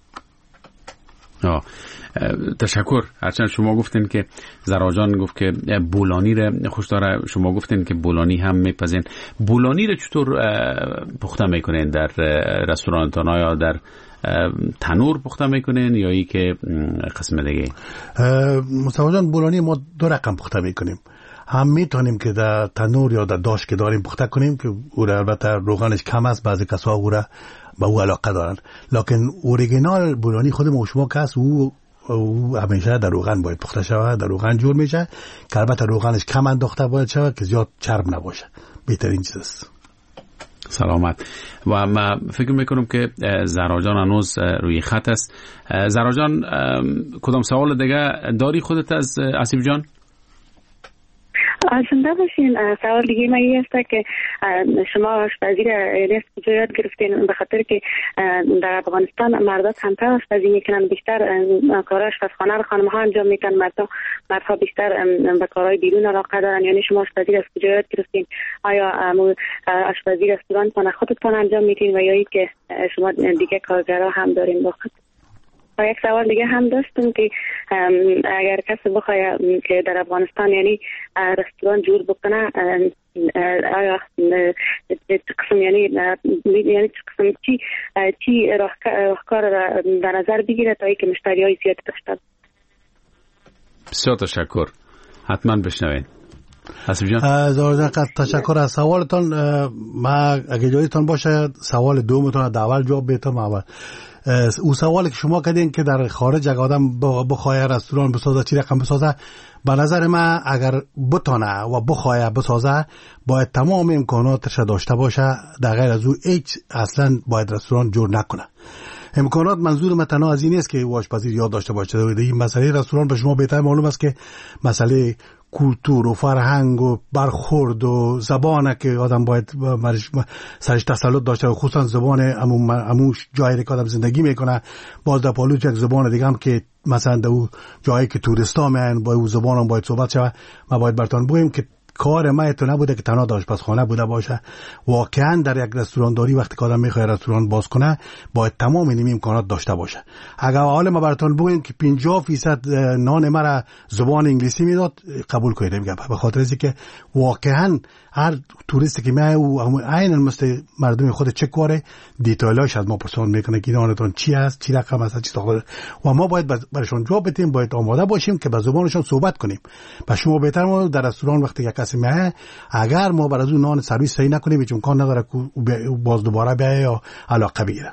تشکر. هرچند شما گفتین که زهرا جان گفت که بولانی را خوش داره، شما گفتین که بولانی هم میپزین. بولانی را چطور پخته میکنین در رستورانتان؟ یا در تنور پخته میکنین یا ای که قسم دیگه؟
مصطفی جان، بولانی ما دو رقم پخته میکنیم. هم میتونیم که در تنور یا در داش که داریم پخته کنیم که او را البته روغنش کم است، بعضی کسا او را به او علاقه دارن، لکن اوریجینال بولانی خود ما شما که هست او او همیشه در روغن باید پخته شود، در روغن جور میشه که البته روغنش کم انداخته باید شود که زیاد چرب نباشه. بهترین چیز است.
سلامت. و ما فکر میکنم که زهرا جان هنوز روی خط است. زهرا جان کدام سوال دیگه داری خودت از آصف جان؟
زنده باشین. سوال دیگه من این است که شما آشپزی را لیست کجا یاد گرفتین؟ به خاطر که در افغانستان مردات کمتر آشپزی میکنن، بیشتر کارهای آشپزخانه رو خانم‌ها انجام میکنن، مردها بیشتر به کارهای بیرون علاقه دارن. یعنی شما آشپزی را از کجا یاد گرفتین؟ آیا آشپزی رستوران خودتان انجام میدین و یا ای که شما دیگه کارگرها هم دارین با خود؟ و یک سوال دیگه هم داشتم که اگر کسی بخواد که در افغانستان یعنی رستوران جور بکنه، آیا چه قسم یعنی چه قسم چی راهکار را در نظر بگیره تا اینکه مشتریای زیاد داشته باشه؟
بسیار تشکر. حتما بشنوین. آصف جان.
تشکر از سوالتان. ما اگه جایتان باشه سوال دومتون از اول جواب بدم. اول او سوالی که شما کردین که در خارج اگه آدم بخواه رستوران بسازه چی رقم بسازه، به نظر من اگر بتانه و بخواه بسازه باید تمام امکاناتش داشته باشه. در غیر از او هیچ اصلا باید رستوران جور نکنه. امکانات منظور من تنها از این است که آشپزی یاد داشته باشه. این مسئله رستوران به شما بهتر معلوم است که مسئله کلتور و فرهنگ و برخورد و زبانه که آدم باید سرش تسلط داشته، و خصوصا زبان اموش جایی که آدم زندگی میکنه. باز در پالو یک زبان دیگه هم که مثلا در جایی که توریستا میان با او زبان هم باید صحبت شود. ما باید براتون بگیم که کار ما تو نبوده که تنها آشپزخانه بوده باشه. واقعا در یک رستوران داری وقتی که آدم میخواد رستوران باز کنه باید تمام این امکانات داشته باشه. اگر حالا ما براتون بگیم که 50% نان مرا زبان انگلیسی میداد، قبول کنید میگم، به خاطر اینکه واقعا هر توریستی که میاد او عین مثل مردم خود چک کاره دیتیلاش از ما پرسان میکنه که نانتون چی است، چی رقم است، چی داخل، و ما باید براشون جواب بدیم. باید آماده باشیم که به زبانشون صحبت کنیم. و شما بهتر ما در رستوران وقتی یک کسی میاد اگر ما برای اون نان سرویس صحیح نکنیم هیچ امکان نداره که باز دوباره بیاید یا علاقه بگیره.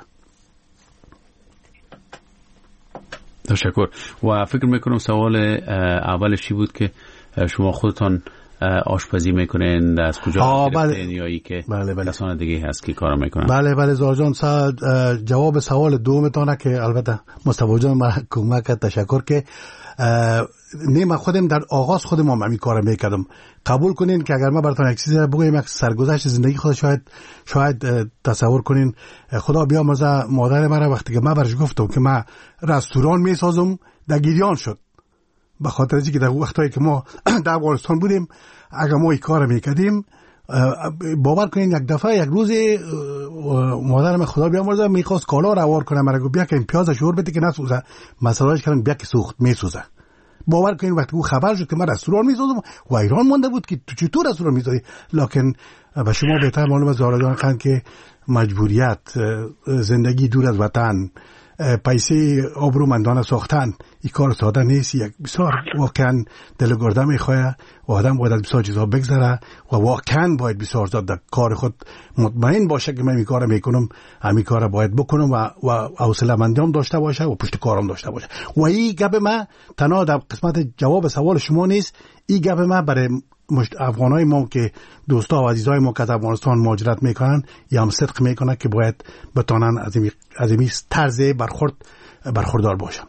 تشکر. و فکر میکنم سوال اولش چی بود که شما خودتان آشپزی میکنین، از کجا گرفتین یا ای که کسان دیگه هست که کار میکنن؟
بله زهرا جان، جواب سوال دومتونه که البته مصطفی جان ما کمک تشکر که من خودم در آغاز خودم هم همین کارو میکردم. قبول کنین که اگر ما براتون یک چیزی بگم، یک سرگذشت زندگی خود شاید تصور کنین. خدا بیامرزه مادر من وقتی که من برش گفتم که من رستوران میسازم در گریان شد، به خاطر اینکه در وقتایی که ما در افغانستان بودیم اگر ما این کارو میکردیم، باور کنین یک دفعه یک روز مادرم خدا بیامرزه میخواست کالا رو آورد کنه، مرا گفت بیا که این پیاز شور بده که نسوزه، مسئلهش کردن بیا که سوخت میسوزه. باور کنین وقتی او خبر شد که من رستوران میسازم و ایران مونده بود که تو چطور رستوران میسازی. لکن به شما بهتر معلوم است زهرا جان خان که مجبوریت، زندگی دور از وطن، پیسه آبرومندانه ساختن این کار ساده نیست. یک بسیار واقعا دلگرده میخواه و آدم باید از بسیار چیزها بگذره و واقعا باید بسیار زیاد در کار خود مطمئن باشه که من این کار میکنم، همین کار باید بکنم و حوصله‌مندی هم داشته باشه و پشت کارم داشته باشه. و این گپ من تنها در قسمت جواب سوال شما نیست، این گپ من برای افغانای ما که دوستا و عزیزای ما که از افغانستان مهاجرت میکنن یا هم صدق میکنن که باید بتانن از این طرز برخوردار باشن.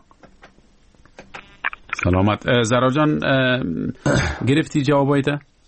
سلامت. زهرا جان گرفتی جوابایت؟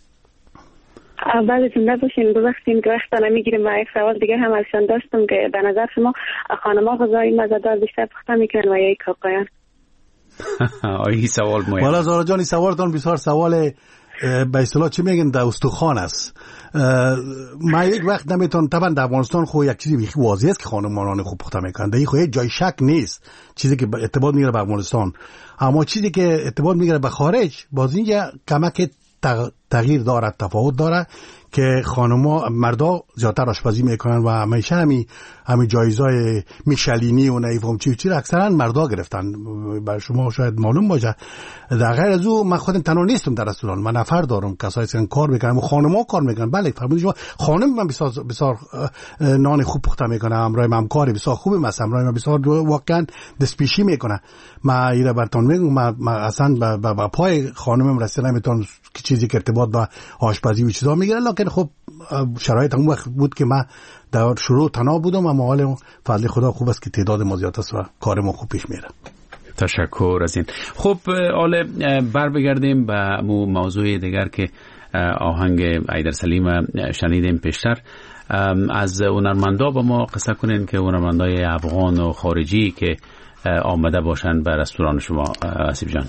بله زنده باشین. ببخشید که وقت نمیگیریم. و یک سوال دیگه هم ازشان داشتم که به نظر شما خانم‌ها غذای مزه‌دار بیشتر پخته میکنن و یا یک آقایان؟
این سوال مهم.
والا زهرا جان این سوالتون بسیار سوال به اصطلاح چی میگن در استخوان است. من یک وقت نمیتونم، طبعا در افغانستان خو یک چیزی واضحه است که خانم‌ها خوب پخته میکنن، در این خو جای شک نیست، چیزی که ارتباط میگیره به افغانستان. اما چیزی که ارتباط میگیره به خارج باز اینجا کمک تغییر دارد، تفاوت داره که خانم‌ها مردا زیادتر آشپزی میکنن و همیشه همین جایزهای میشلینی و نمیفهم چی اکثرا مردا گرفتن. برای شما شاید معلوم باشه. در غیر از او من خودم تنها نیستم در رستوران، من نفر دارم کسایی که کار میکنن و خانم‌ها کار میکنن. بله فرمودید شما خانم من بسیار نان خوب پخته میکنه، همراه من کاری بسیار خوبه، مثلا همراه من بسیار واقعا دستپیشی میکنه. من اینا براتون میگم من اصلا با پای خانمم رسیدم نمیتونم که چیزی که ارتباط با آشپزی و چیزا میگیره، لکن خب شرایط اون وقت بود که من در شروع تنها بودم، اما حال فضل خدا خوب است که تعداد ما زیاد است و کار ما خوب پیش میره.
تشکر از این. خب حالا بر بگردیم به موضوع دیگر که آهنگ ایدر سلیم شنیدیم پیشتر. از هنرمندا با ما قصه کنین که هنرمندای افغان و خارجی که آمده باشن به رستوران شما. آسیب جان،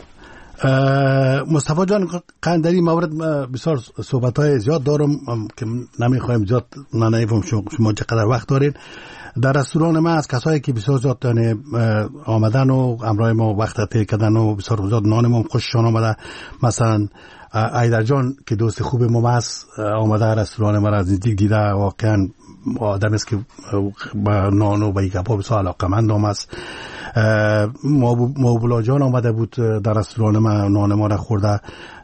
مصطفی جان، قندری مورد بسیار صحبت‌های زیاد دارم که نمیخوایم زیاد نمیفهم شما چقدر وقت دارین. در رستوران ما از کسایی که بسیار زیاد آمدن و همراه ما وقت طی کردن و بسیار زیاد نان ما خوششان آمده. مثلا ایدر جان که دوست خوب ما است، آمده رستوران ما را از نزدیک دیده، واقعا آدم است که با نان و با کباب بسیار علاقه‌مند است. موبولا جان آمده بود در رستوران ما، نان ما را خورده.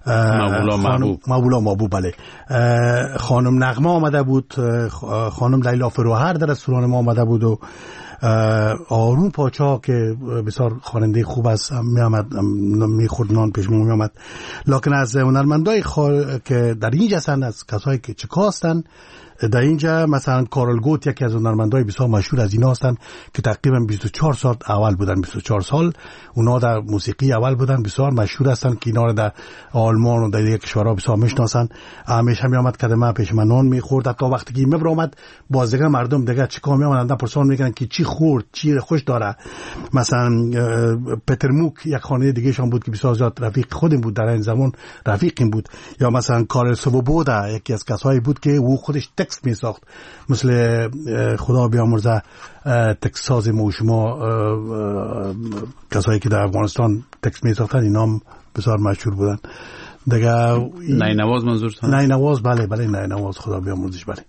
موبولا محبوب، بله. خانم نغمه آمده بود، خانم لیلا فروهر در رستوران ما آمده بود و آروم پاچا که بسیار خواننده خوب است میآمد، میخورد نان پیش ما میآمد. لکن از هنرمندای که در اینجا هستند، از کسایی که چکا هستند در اینجا، مثلا کارل گوت یکی از هنرمندای بسیار مشهور از اینا هستند که تقریبا 24 سال اول بودن، 24 سال اونا در موسیقی اول بودن، بسیار مشهور هستند که اینا رو در آلمان و در دیگه کشورها بسیار میشناسن. همیشه میآمد که من پیش من نان میخورد، حتی وقتی که میبر آمد باز دیگه مردم دیگه چیکار میآمدن پرسان میکنن که چی خورد، چی خوش داره. مثلا پتر موک یک خانه دیگه شون بود که بسیار زیاد رفیق خودم بود، در این زمان رفیقم بود. یا مثلا کارل سوبودا یکی از کسایی بود که او خودش تکست می ساخت، مثل خدا بیامرزه تکست ساز ما شما کسایی که در افغانستان تکست می ساختن اینا هم بسیار مشهور بودن دیگه.
نینواز منظورتون؟
نینواز، بله بله نینواز، خدا بیامرزش. بله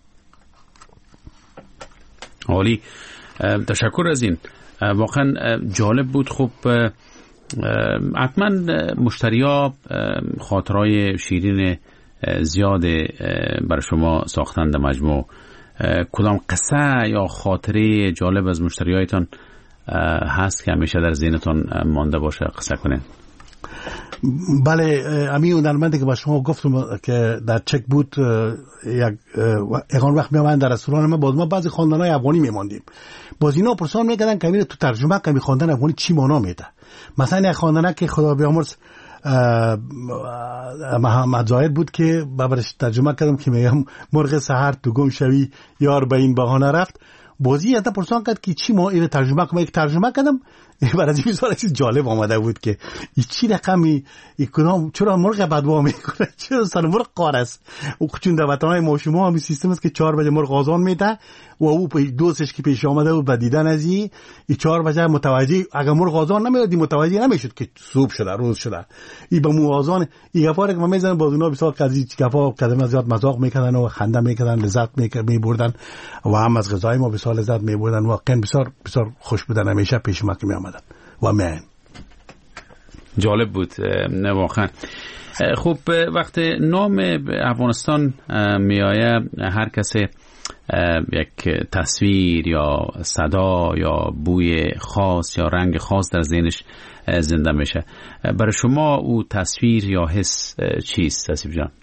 عالی، تشکر از این. واقعا جالب بود. خب حتما مشتریا خاطرهای شیرین زیاد برای شما ساختند مجموع. کدام قصه یا خاطره جالب از مشتریایتان هست که همیشه در ذهنتان مانده باشه؟ قصه کنین.
بله، امی هنرمندی که با شما گفتم که در چک بود، یک اون وقت میامدن در رستوران ما، باز ما بعضی خواندنای افغانی میماندیم، باز اینا پرسان میکردن که تو ترجمه کنی خواندن افغانی چی معنا میده. مثلا یک خواندنه که خدا بیامرز محمد زاهد بود که برش ترجمه کردم که میگم مرغ سحر تو گم شوی یار به این بهانه رفت. بازی حتی پرسان کرد که چی ما اینو ترجمه کنم، یک ترجمه کردم برای این بسیار چیز جالب آمده بود که این چی رقمی کدام، چرا مرغ بدوا میکنه، چرا سر مرغ قار است. او چون در وطنهای ما شما همین سیستم است که 4 بجه مرغ آذان میده و او دوستش که پیش آمده بود بدیدن از این 4 بجه متوجه، اگر مرغ آذان نمیدادی متوجه نمیشد که صبح شده، روز شده. این به مو آذان این گفاره که ما میزنن باز اونا بسیار قضیه گفا کلمه زیاد مذاق میکردن و خنده میکردن، لذت میبردن و هم از غذای ما بسیار لذت میبردن. واقعا بسیار بسیار خوش بودن، همیشه پیش ما که میآمدن و من
جالب بود واقعا. خب وقت نام افغانستان میآیه، هر کسی یک تصویر یا صدا یا بوی خاص یا رنگ خاص در ذهنش زنده میشه. برای شما او تصویر یا حس چیست آسیب جان؟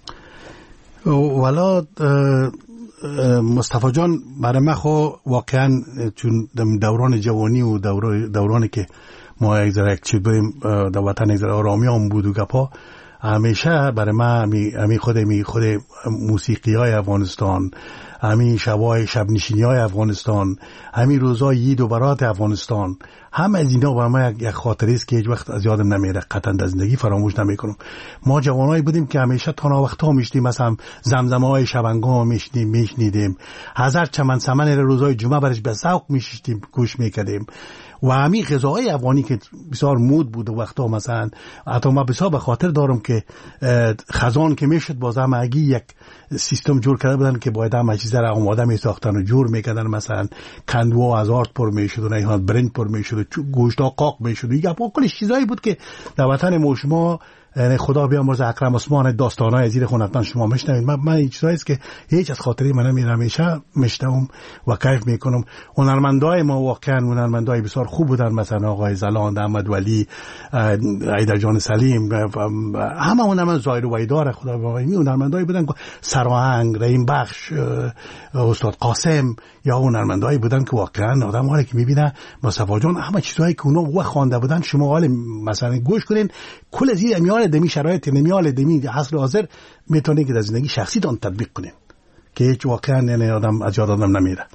والا مصطفی جان، برای من خو واقعا چون دوران جوانی و دورانی که ما یک چی بریم در وطن یک آرامی هم بود و گپا، همیشه برای من خود موسیقی های افغانستان، همین شب نشینی های افغانستان، همین روزای عید و برات افغانستان، هم از اینا برای من یک خاطره است که هیچ وقت از یادم نمیره، قطعا در زندگی فراموش نمیکنم. ما جوانایی بودیم که همیشه تانا وقتا میشدیم، مثلا زمزمه های شبنگاه میشنیدیم، هزار چمن سمن روزای جمعه برش به ذوق میشیدیم، گوش میکردیم و همین غذاهای افغانی که بسیار مود بود و وقتا مثلا حتی ما بسیار به خاطر دارم که خزان که میشد باز هم اگه یک سیستم جور کرده بودن که باید هم چیزا را آماده می ساختن و جور میکردن، مثلا کندوا از آرد پر میشد و نه برنج پر میشد و گوشتا قاق میشد و دیگه کلش چیزایی بود که در وطن ما شما خدا بیامرز اکرم عثمان داستانای زیر خونتان شما میشنوید. من این چیزایی است که هیچ از خاطری من نمیرم، همیشه میشنوم و کیف میکنم. هنرمندای ما واقعا هنرمندای بسیار خوب بودن، مثلا آقای زلاند، احمد ولی، ایدر جان سلیم، همه هنرمند زایر و ویدار خدا بیامرز هنرمندای بودن، سراهنگ، رحیم بخش، استاد قاسم، یا هنرمندایی بودن که واقعا آدم هایی که میبینه مصطفی جان همه چیزایی که اونا و خوانده بودن شما حال مثلا گوش کنین کل از این میال دمی شرایط نمیال دمی عصر حاضر میتونه که در زندگی شخصی تان تطبیق کنین که هیچ واقعا یعنی آدم از یاد آدم نمیره.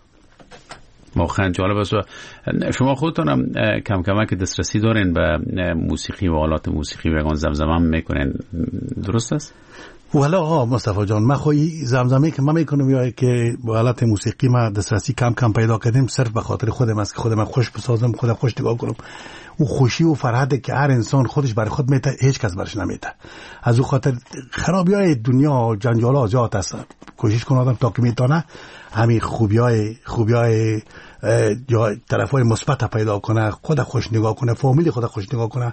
واقعا جالب است. شما خودتون هم کم کمک دسترسی دارین به موسیقی و آلات موسیقی و زمزمه میکنین، درست است؟
والا مصطفی جان من خوی زمزمه که من میکنم یا که با آلات موسیقی ما دسترسی کم کم پیدا کردیم صرف به خاطر خودم است که خودم خوش بسازم، خودم خوش نگاه کنم. اون خوشی و فرحتی که هر انسان خودش برای خود میته هیچ کس برش نمیته. از اون خاطر خرابیای دنیا جنجالا زیاد است، کوشش کنه آدم تا که میتونه همین خوبیای یا طرفای مثبت پیدا کنه، خود خوش نگاه کنه، فامیل خود خوش نگاه کنه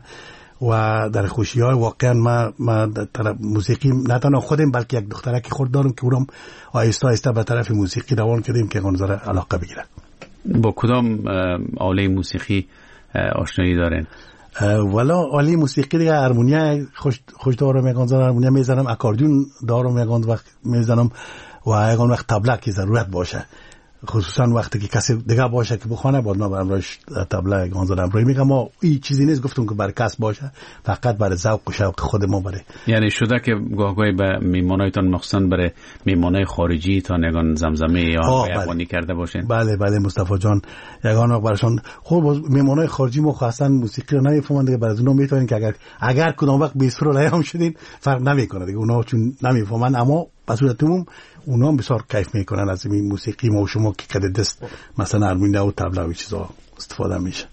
و در خوشی‌های واقعا ما در موسیقی نه تنها خودم بلکه یک دخترک خود دارم که اونم آهسته آهسته به طرف موسیقی روان کردیم که اون ذره علاقه بگیره.
با کدام آله موسیقی آشنایی دارین؟
والا آله موسیقی دیگه هارمونیا خوش دارم، یگان ذره هارمونیا میزنم، اکاردیون دارم یگان وقت میزنم و یگان وقت طبله که ضرورت باشه، خصوصا وقتی که کسی دیگه باشه که بخونه بعد ما برامش طبله گانزارم روی میگم. ما این چیزی نیست گفتم که برای کس باشه، فقط برای ذوق و شوق خود ما بره.
یعنی شده که گاهگاهی به میمانایتان مخصوصا برای میمانای خارجی تا نگان زمزمه یا افغانی کرده باشین؟
بله مصطفی جان، یگان براشون خب میمانای خارجی ما خاصا موسیقی رو نمیفهمن دیگه، برای اونها میتونن که اگر کدام وقت بیسرو لیام شدین فرق نمیکنه دیگه، اونها چون نمیفهمن اما به صورت عموم اونا هم بسیار کیف میکنن از این موسیقی ما و شما که کده دست مثلا هارمونیا و طبله و چیزا استفاده میشه.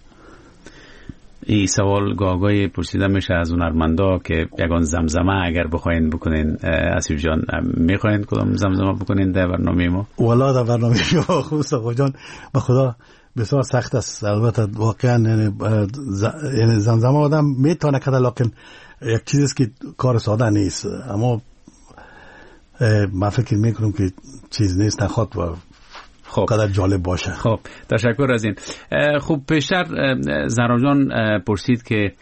این سوال گاهگاهی پرسیده میشه از هنرمندا که یگان زمزمه اگر بخواین بکنین، اسیف جان میخواین کدام زمزمه بکنین در برنامه ما؟
والا در برنامه ما خوب مصطفی جان به خدا بسیار سخت است البته واقعا، یعنی زمزمه آدم میتونه کده لکن یک چیزی است که کار ساده نیست، اما من فکر میکنم که چیز نیست نخواد و
خب
قدر جالب باشه.
خب تشکر از این. خب پیشتر زهرا جان پرسید که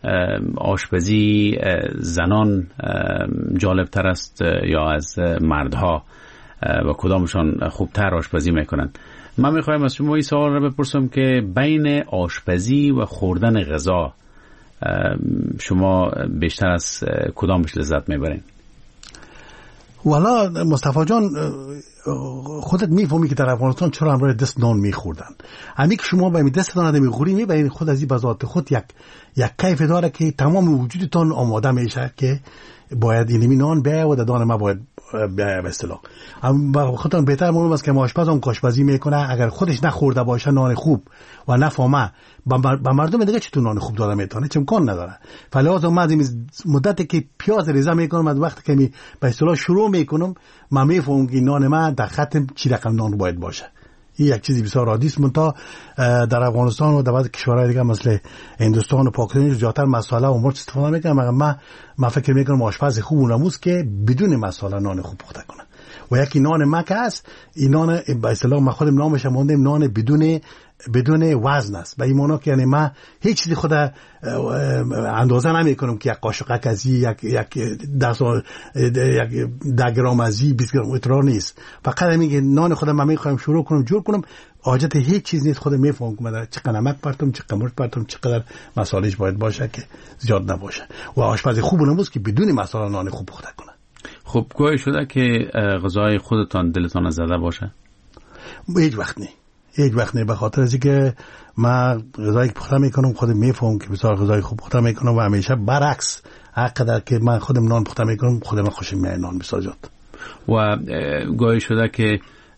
آشپزی زنان جالب تر است یا از مردها و کدامشان خوبتر آشپزی میکنن. من میخوایم از شما این سوال رو بپرسم که بین آشپزی و خوردن غذا شما بیشتر از کدامش لذت میبرین؟
والا مصطفی جان خودت میفهمی که در افغانستان چرا همراه دست نان میخوردن. همین که شما به دست نان میخوری میبینید خود از این بذات خود یک کیف داره که تمام وجودتان آماده میشه که باید اینمی نان بیاید و دان ما باید بیاید به اصطلاح. اما خودتان بهتر معلوم است که آشپز هم کاشپزی میکنه اگر خودش نخورده باشه نان خوب و نفهمه با مردم دیگه چطور نان خوب داده میتونه، چه امکان نداره. فلذا من از مدتی که پیاز ریزه میکنم از وقتی که به اصطلاح شروع میکنم من میفهمم که نان من در خط چی رقم نان باید باشه. این یک چیزی بسیار عادی است. منتها در افغانستان و در بعضی کشورهای دیگه مثل هندوستان و پاکستان زیادتر مساله و مرچ استفاده میکنن، مگر من فکر میکنم آشپز خوب اونموست که بدون مساله نان خوب پخته کنه. و یکی نان مک است، این نان به اصطلاح ما خودم نامش موندیم نان بدون وزن است. به این معنی که یعنی من هیچ چیزی خود اندازه نمی کنم که یک قاشق از یک 10 گرم از 20 گرم اطرار نیست. فقط میگه نان خودم من میخوایم شروع کنم جور کنم، حاجت هیچ چیز نیست. خودم میفهمم که چقدر نمک پرتم، چقدر مرچ پرتم، چقدر مصالحش باید باشه که زیاد نباشه. و آشپز خوب اونموست که بدون مصالح نان خوب پخته کنه.
خب گاهی شده که غذای خودتان دلتان زده باشه؟
هیچ وقت نه به خاطر از اینکه من غذایی که پخته میکنم خودم میفهمم که بسیار غذای خوب پخته میکنم و همیشه برعکس هرقدر که من خودم نان پخته میکنم خودم خوشم میاد نان بسازد.
و گاهی شده که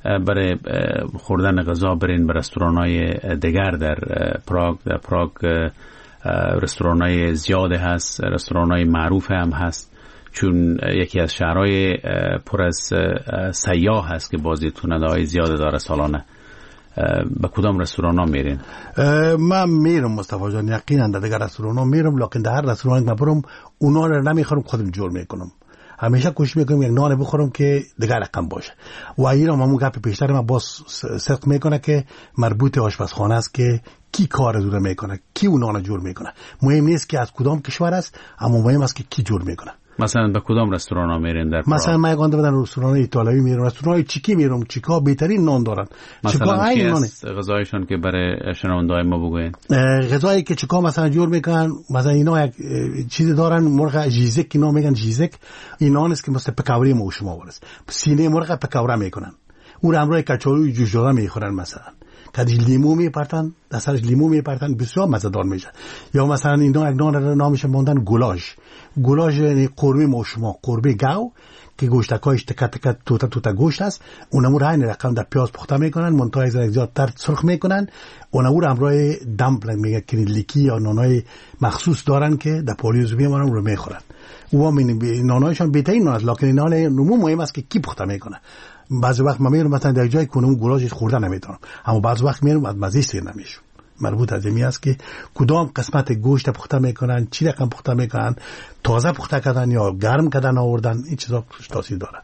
برای خوردن غذا برین به رستوران‌های دیگر در پراگ رستوران‌های زیاد هست، رستوران‌های معروف هم هست، چون یکی از شهرهای پر از سیاح هست که بازدیدکننده‌های زیاد داره سالانه. به کدام رستوران ها میرین؟
من میرم مصطفی جان، یقینا در دیگر رستوران ها میرم، لکن در هر رستوران که برم اونا رو نمیخورم، خودم جور میکنم. همیشه کوشش میکنم یک نان بخورم که دیگر رقم باشه. و اینا همون گپ پیشتر من باز صدق میکنه که مربوط آشپزخانه است که کی کار رو میکنه، کی اون نان جور میکنه. مهم نیست که از کدام کشور است، اما مهم است که کی جور میکنه.
مثلا به کدام رستوران ها میرین در پراگ؟
مثلا من گفته بودم رستوران ایتالیایی میرم، رستوران چیکی میرم، چیکا بهترین نان دارن.
مثلا چی است غذایشون که برای شنونده‌های ما بگوین؟
غذایی که چیکا مثلا جور میکنن، مثلا اینا یک چیزی دارن، مرغ ژیزک، اینا میگن ژیزک، این نان است که مثل پکوری ما و شما ورست، سینه مرغ پکوره میکنن، اون همراه کچالوی جوش داده میخورن، مثلا کدیش لیمو میپرتن، دستش لیمو میپرتن، بسیار مزه‌دار میشه. یا مثلا اینا یک نان نامش موندن گولاش یعنی قرمه ما شما، قرمه گاو که گوشتکایش تک تک توتا گوشت است، اونمو را این رقم در پیاز پخته میکنن، منتهای زیادتر سرخ میکنن، اونمو را همراه دمپلنگ میگه کریلیکی یا نانای مخصوص دارن که در پالیوزومی ما رو میخورن. اون نانایشان بهترین نان است، لکن نان نمو مهم است که کی پخته میکنه. بعضی وقت من میرم مثلا در جای کنم گولاش خورده نمیتونم، اما بعضی وقت میرم از مزه سیر نمیشم. مربوط از این است که کدام قسمت گوشت پخته میکنن، چی رقم پخته میکنن، تازه پخته کردن یا گرم کردن آوردن، این چیزا تاثیر داره.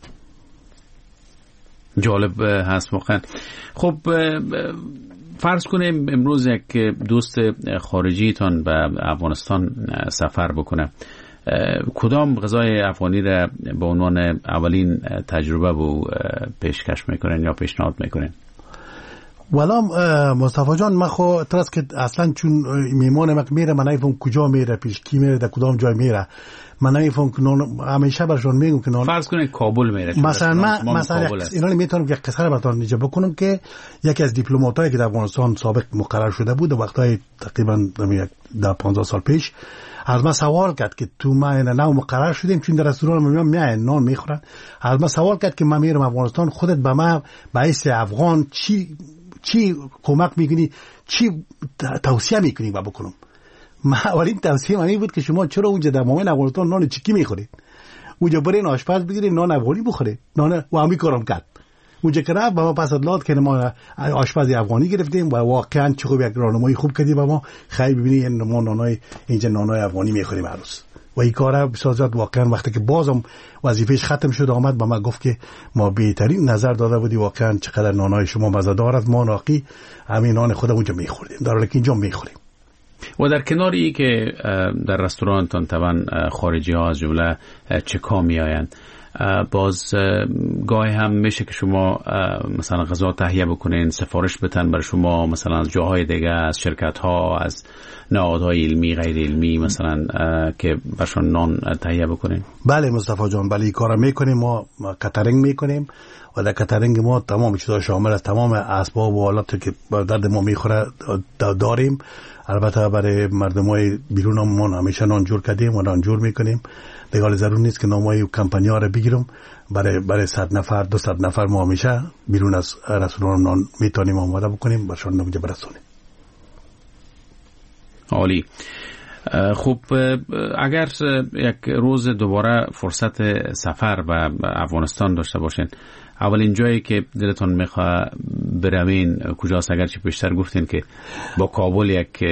جالب هست واقعا. خب فرض کنیم امروز یک دوست خارجیتان به افغانستان سفر بکنه، کدام غذای افغانی را به عنوان اولین تجربه بو پیشکش میکنن یا پیشنهاد میکنن؟
والا مصطفی جان، من خو ترس که اصلا چون میمون من میره، من نمیفهم کجا میره، پیش کی میره، در کدام جای میره، من نمیفهم که همیشه برشون میگم که
فرض کنید کابل میره،
مثلا اینا میتونم یک قصه براتون نجا بکنم که یکی از دیپلماتایی که در افغانستان سابق مقرر شده بود وقتای تقریبا 15 سال پیش از من سوال کرد که تو ما نو مقرر شدیم، چون در رستوران میان نان میخورن، از من سوال کرد که من میرم افغانستان، خودت به من به حیث افغان چی کمک میکنی، چی توصیه میکنی و بکنم؟ من اولین توصیه من این بود که شما چرا اونجا در مامین افغانستان نان چیکی میخورید؟ اونجا برین آشپز بگیرید نان افغانی بخورید. نان و همی کارم کرد اونجا که رفت، با ما پس ادلات که ما آشپز افغانی گرفتیم و واقعا چه خوب یک راهنمایی خوب کردی با ما، خیلی ببینید ما نانای اینجا نانای افغانی میخوریم هر روز. و این کارا بسیار زیاد واقعا وقتی که بازم وظیفهش ختم شد آمد با ما گفت که ما بهترین نظر داده بودی، واقعا چقدر نانای شما مزه‌دار است، ما ناقی همین نان خود اونجا میخوریم، در حالی که اینجا میخوریم.
و در کنار ای که در رستورانتان طبعا خارجی ها از جمله چکا می آیند، باز گاهی هم میشه که شما مثلا غذا تهیه بکنین، سفارش بتن برای شما، مثلا از جاهای دیگه، از شرکت ها، از نهادهای علمی غیر علمی مثلا که برشان نان تهیه بکنین؟
بله مصطفی جان، بله این کارا میکنیم، ما کاترینگ میکنیم و در کاترینگ ما تمام چیزا شامل از تمام اسباب و آلاتی که درد ما میخوره داریم. البته برای مردمای بیرون ما همیشه نان جور کردیم و نان جور میکنیم. دیگه ضرور نیست که نامای کمپانی‌ها رو بگیرم، برای 100 نفر 200 نفر ما همیشه بیرون از رستوران نان میتونیم آماده بکنیم برشان اونجا برسونیم.
عالی. خب اگر یک روز دوباره فرصت سفر به افغانستان داشته باشین، اولین جایی که دلتون میخواه بروین کجاست؟ اگرچه پیشتر گفتین که با کابل یک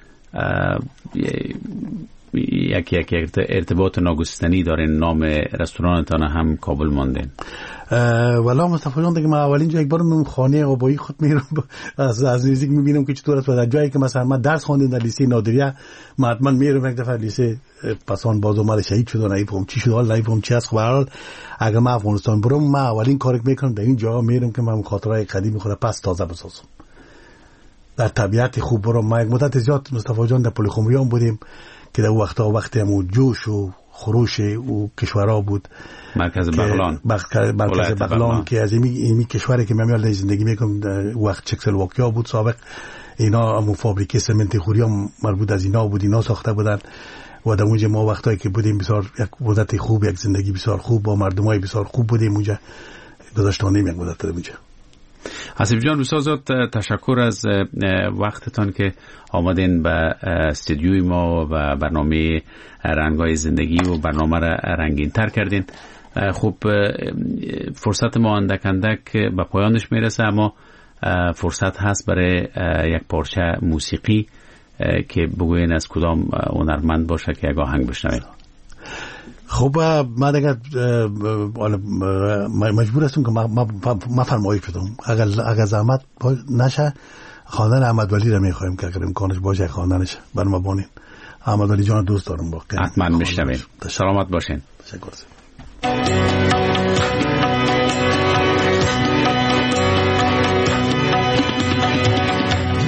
ارتباط ناگسستنی دارین، نام رستورانتان هم کابل ماندین.
والا مصطفی جان، دیگه من اولین جایی که برم خانه آبایی خود میرم، از نزدیک میبینم که چطور است. و در جایی که مثلا من درس خواندم در لیسه نادریه، من حتما میرم یک دفعه لیسه پسان باز اومد شهید شد و نمیفهم چی شد، حال نمیفهم چی است. خب حال اگر من افغانستان برم، من اولین کاری که میکنم در این جا میرم که من خاطرهای قدیمی خود پس تازه بسازم، در طبیعت خوب برم. ما یک مدت زیاد مصطفی جان در پلیخمریان بودیم که در وقتی هم جوش و خروش و کشورها بود،
مرکز بغلان،
مرکز بغلان که از این کشوری که من میال زندگی میکنم وقت چکسلواکیا بود سابق، اینا هم فابریکه سمنت خوری هم مربوط از اینا بود، اینا ساخته بودن. و در اونجا ما وقتایی که بودیم بسیار یک مدت خوب، یک زندگی بسیار خوب با مردمای بسیار خوب بودیم اونجا، گذاشتانیم یک مدت در اونجا.
حسیب جان بسیار زیاد تشکر از وقتتان که آمدین به استودیوی ما و برنامه رنگای زندگی و برنامه را رنگین تر کردین. خب فرصت ما اندک به پایانش میرسه، اما فرصت هست برای یک پارچه موسیقی که بگوین از کدام هنرمند باشه که یک آهنگ بشنویم.
خب من اگر مجبور هستم که ما فرمایش بدم، اگر زحمت نشه خواندن احمد ولی را میخوایم که اگر امکانش باشه خواندنش بر ما بانین. احمد ولی جان دوست دارم واقعا.
حتما میشنویم. سلامت باشین.
تشکر.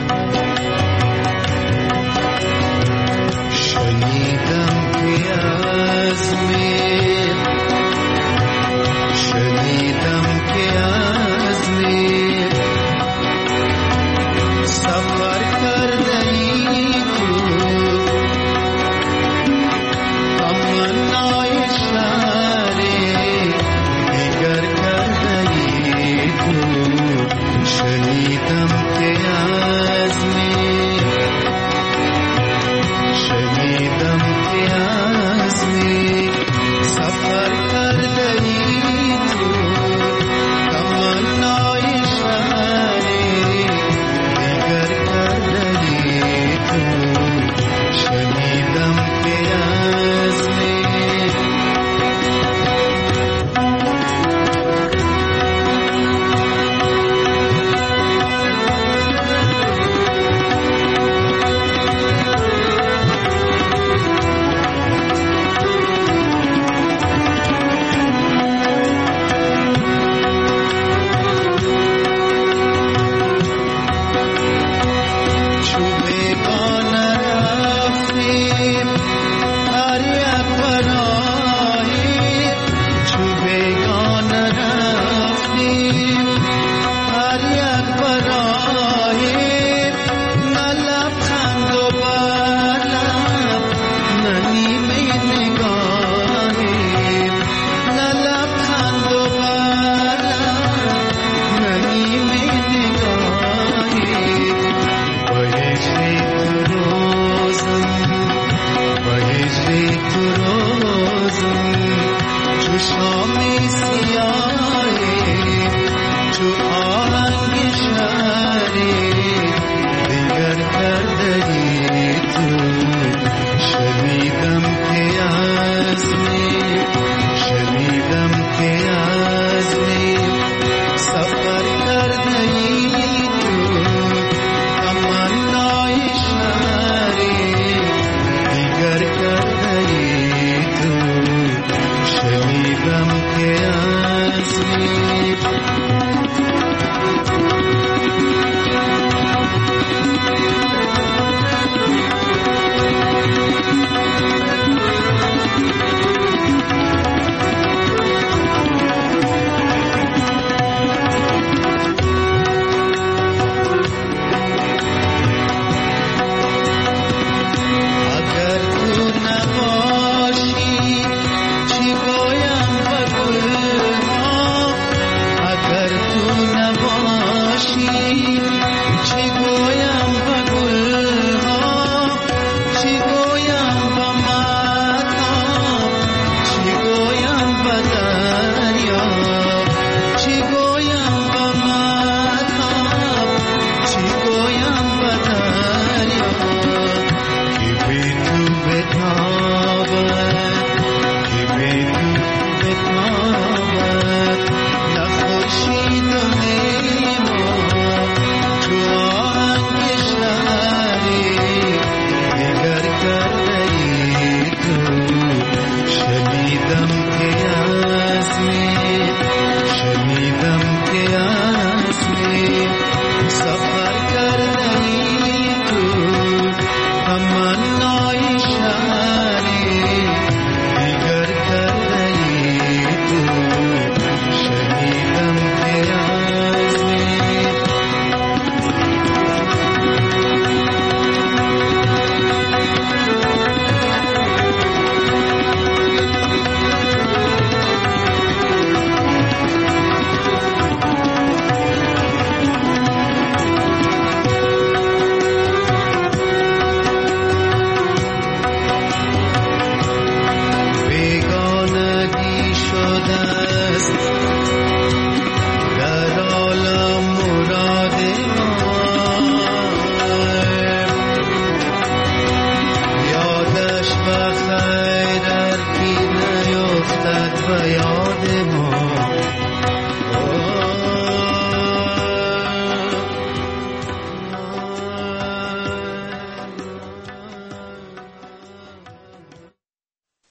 شنیدم توی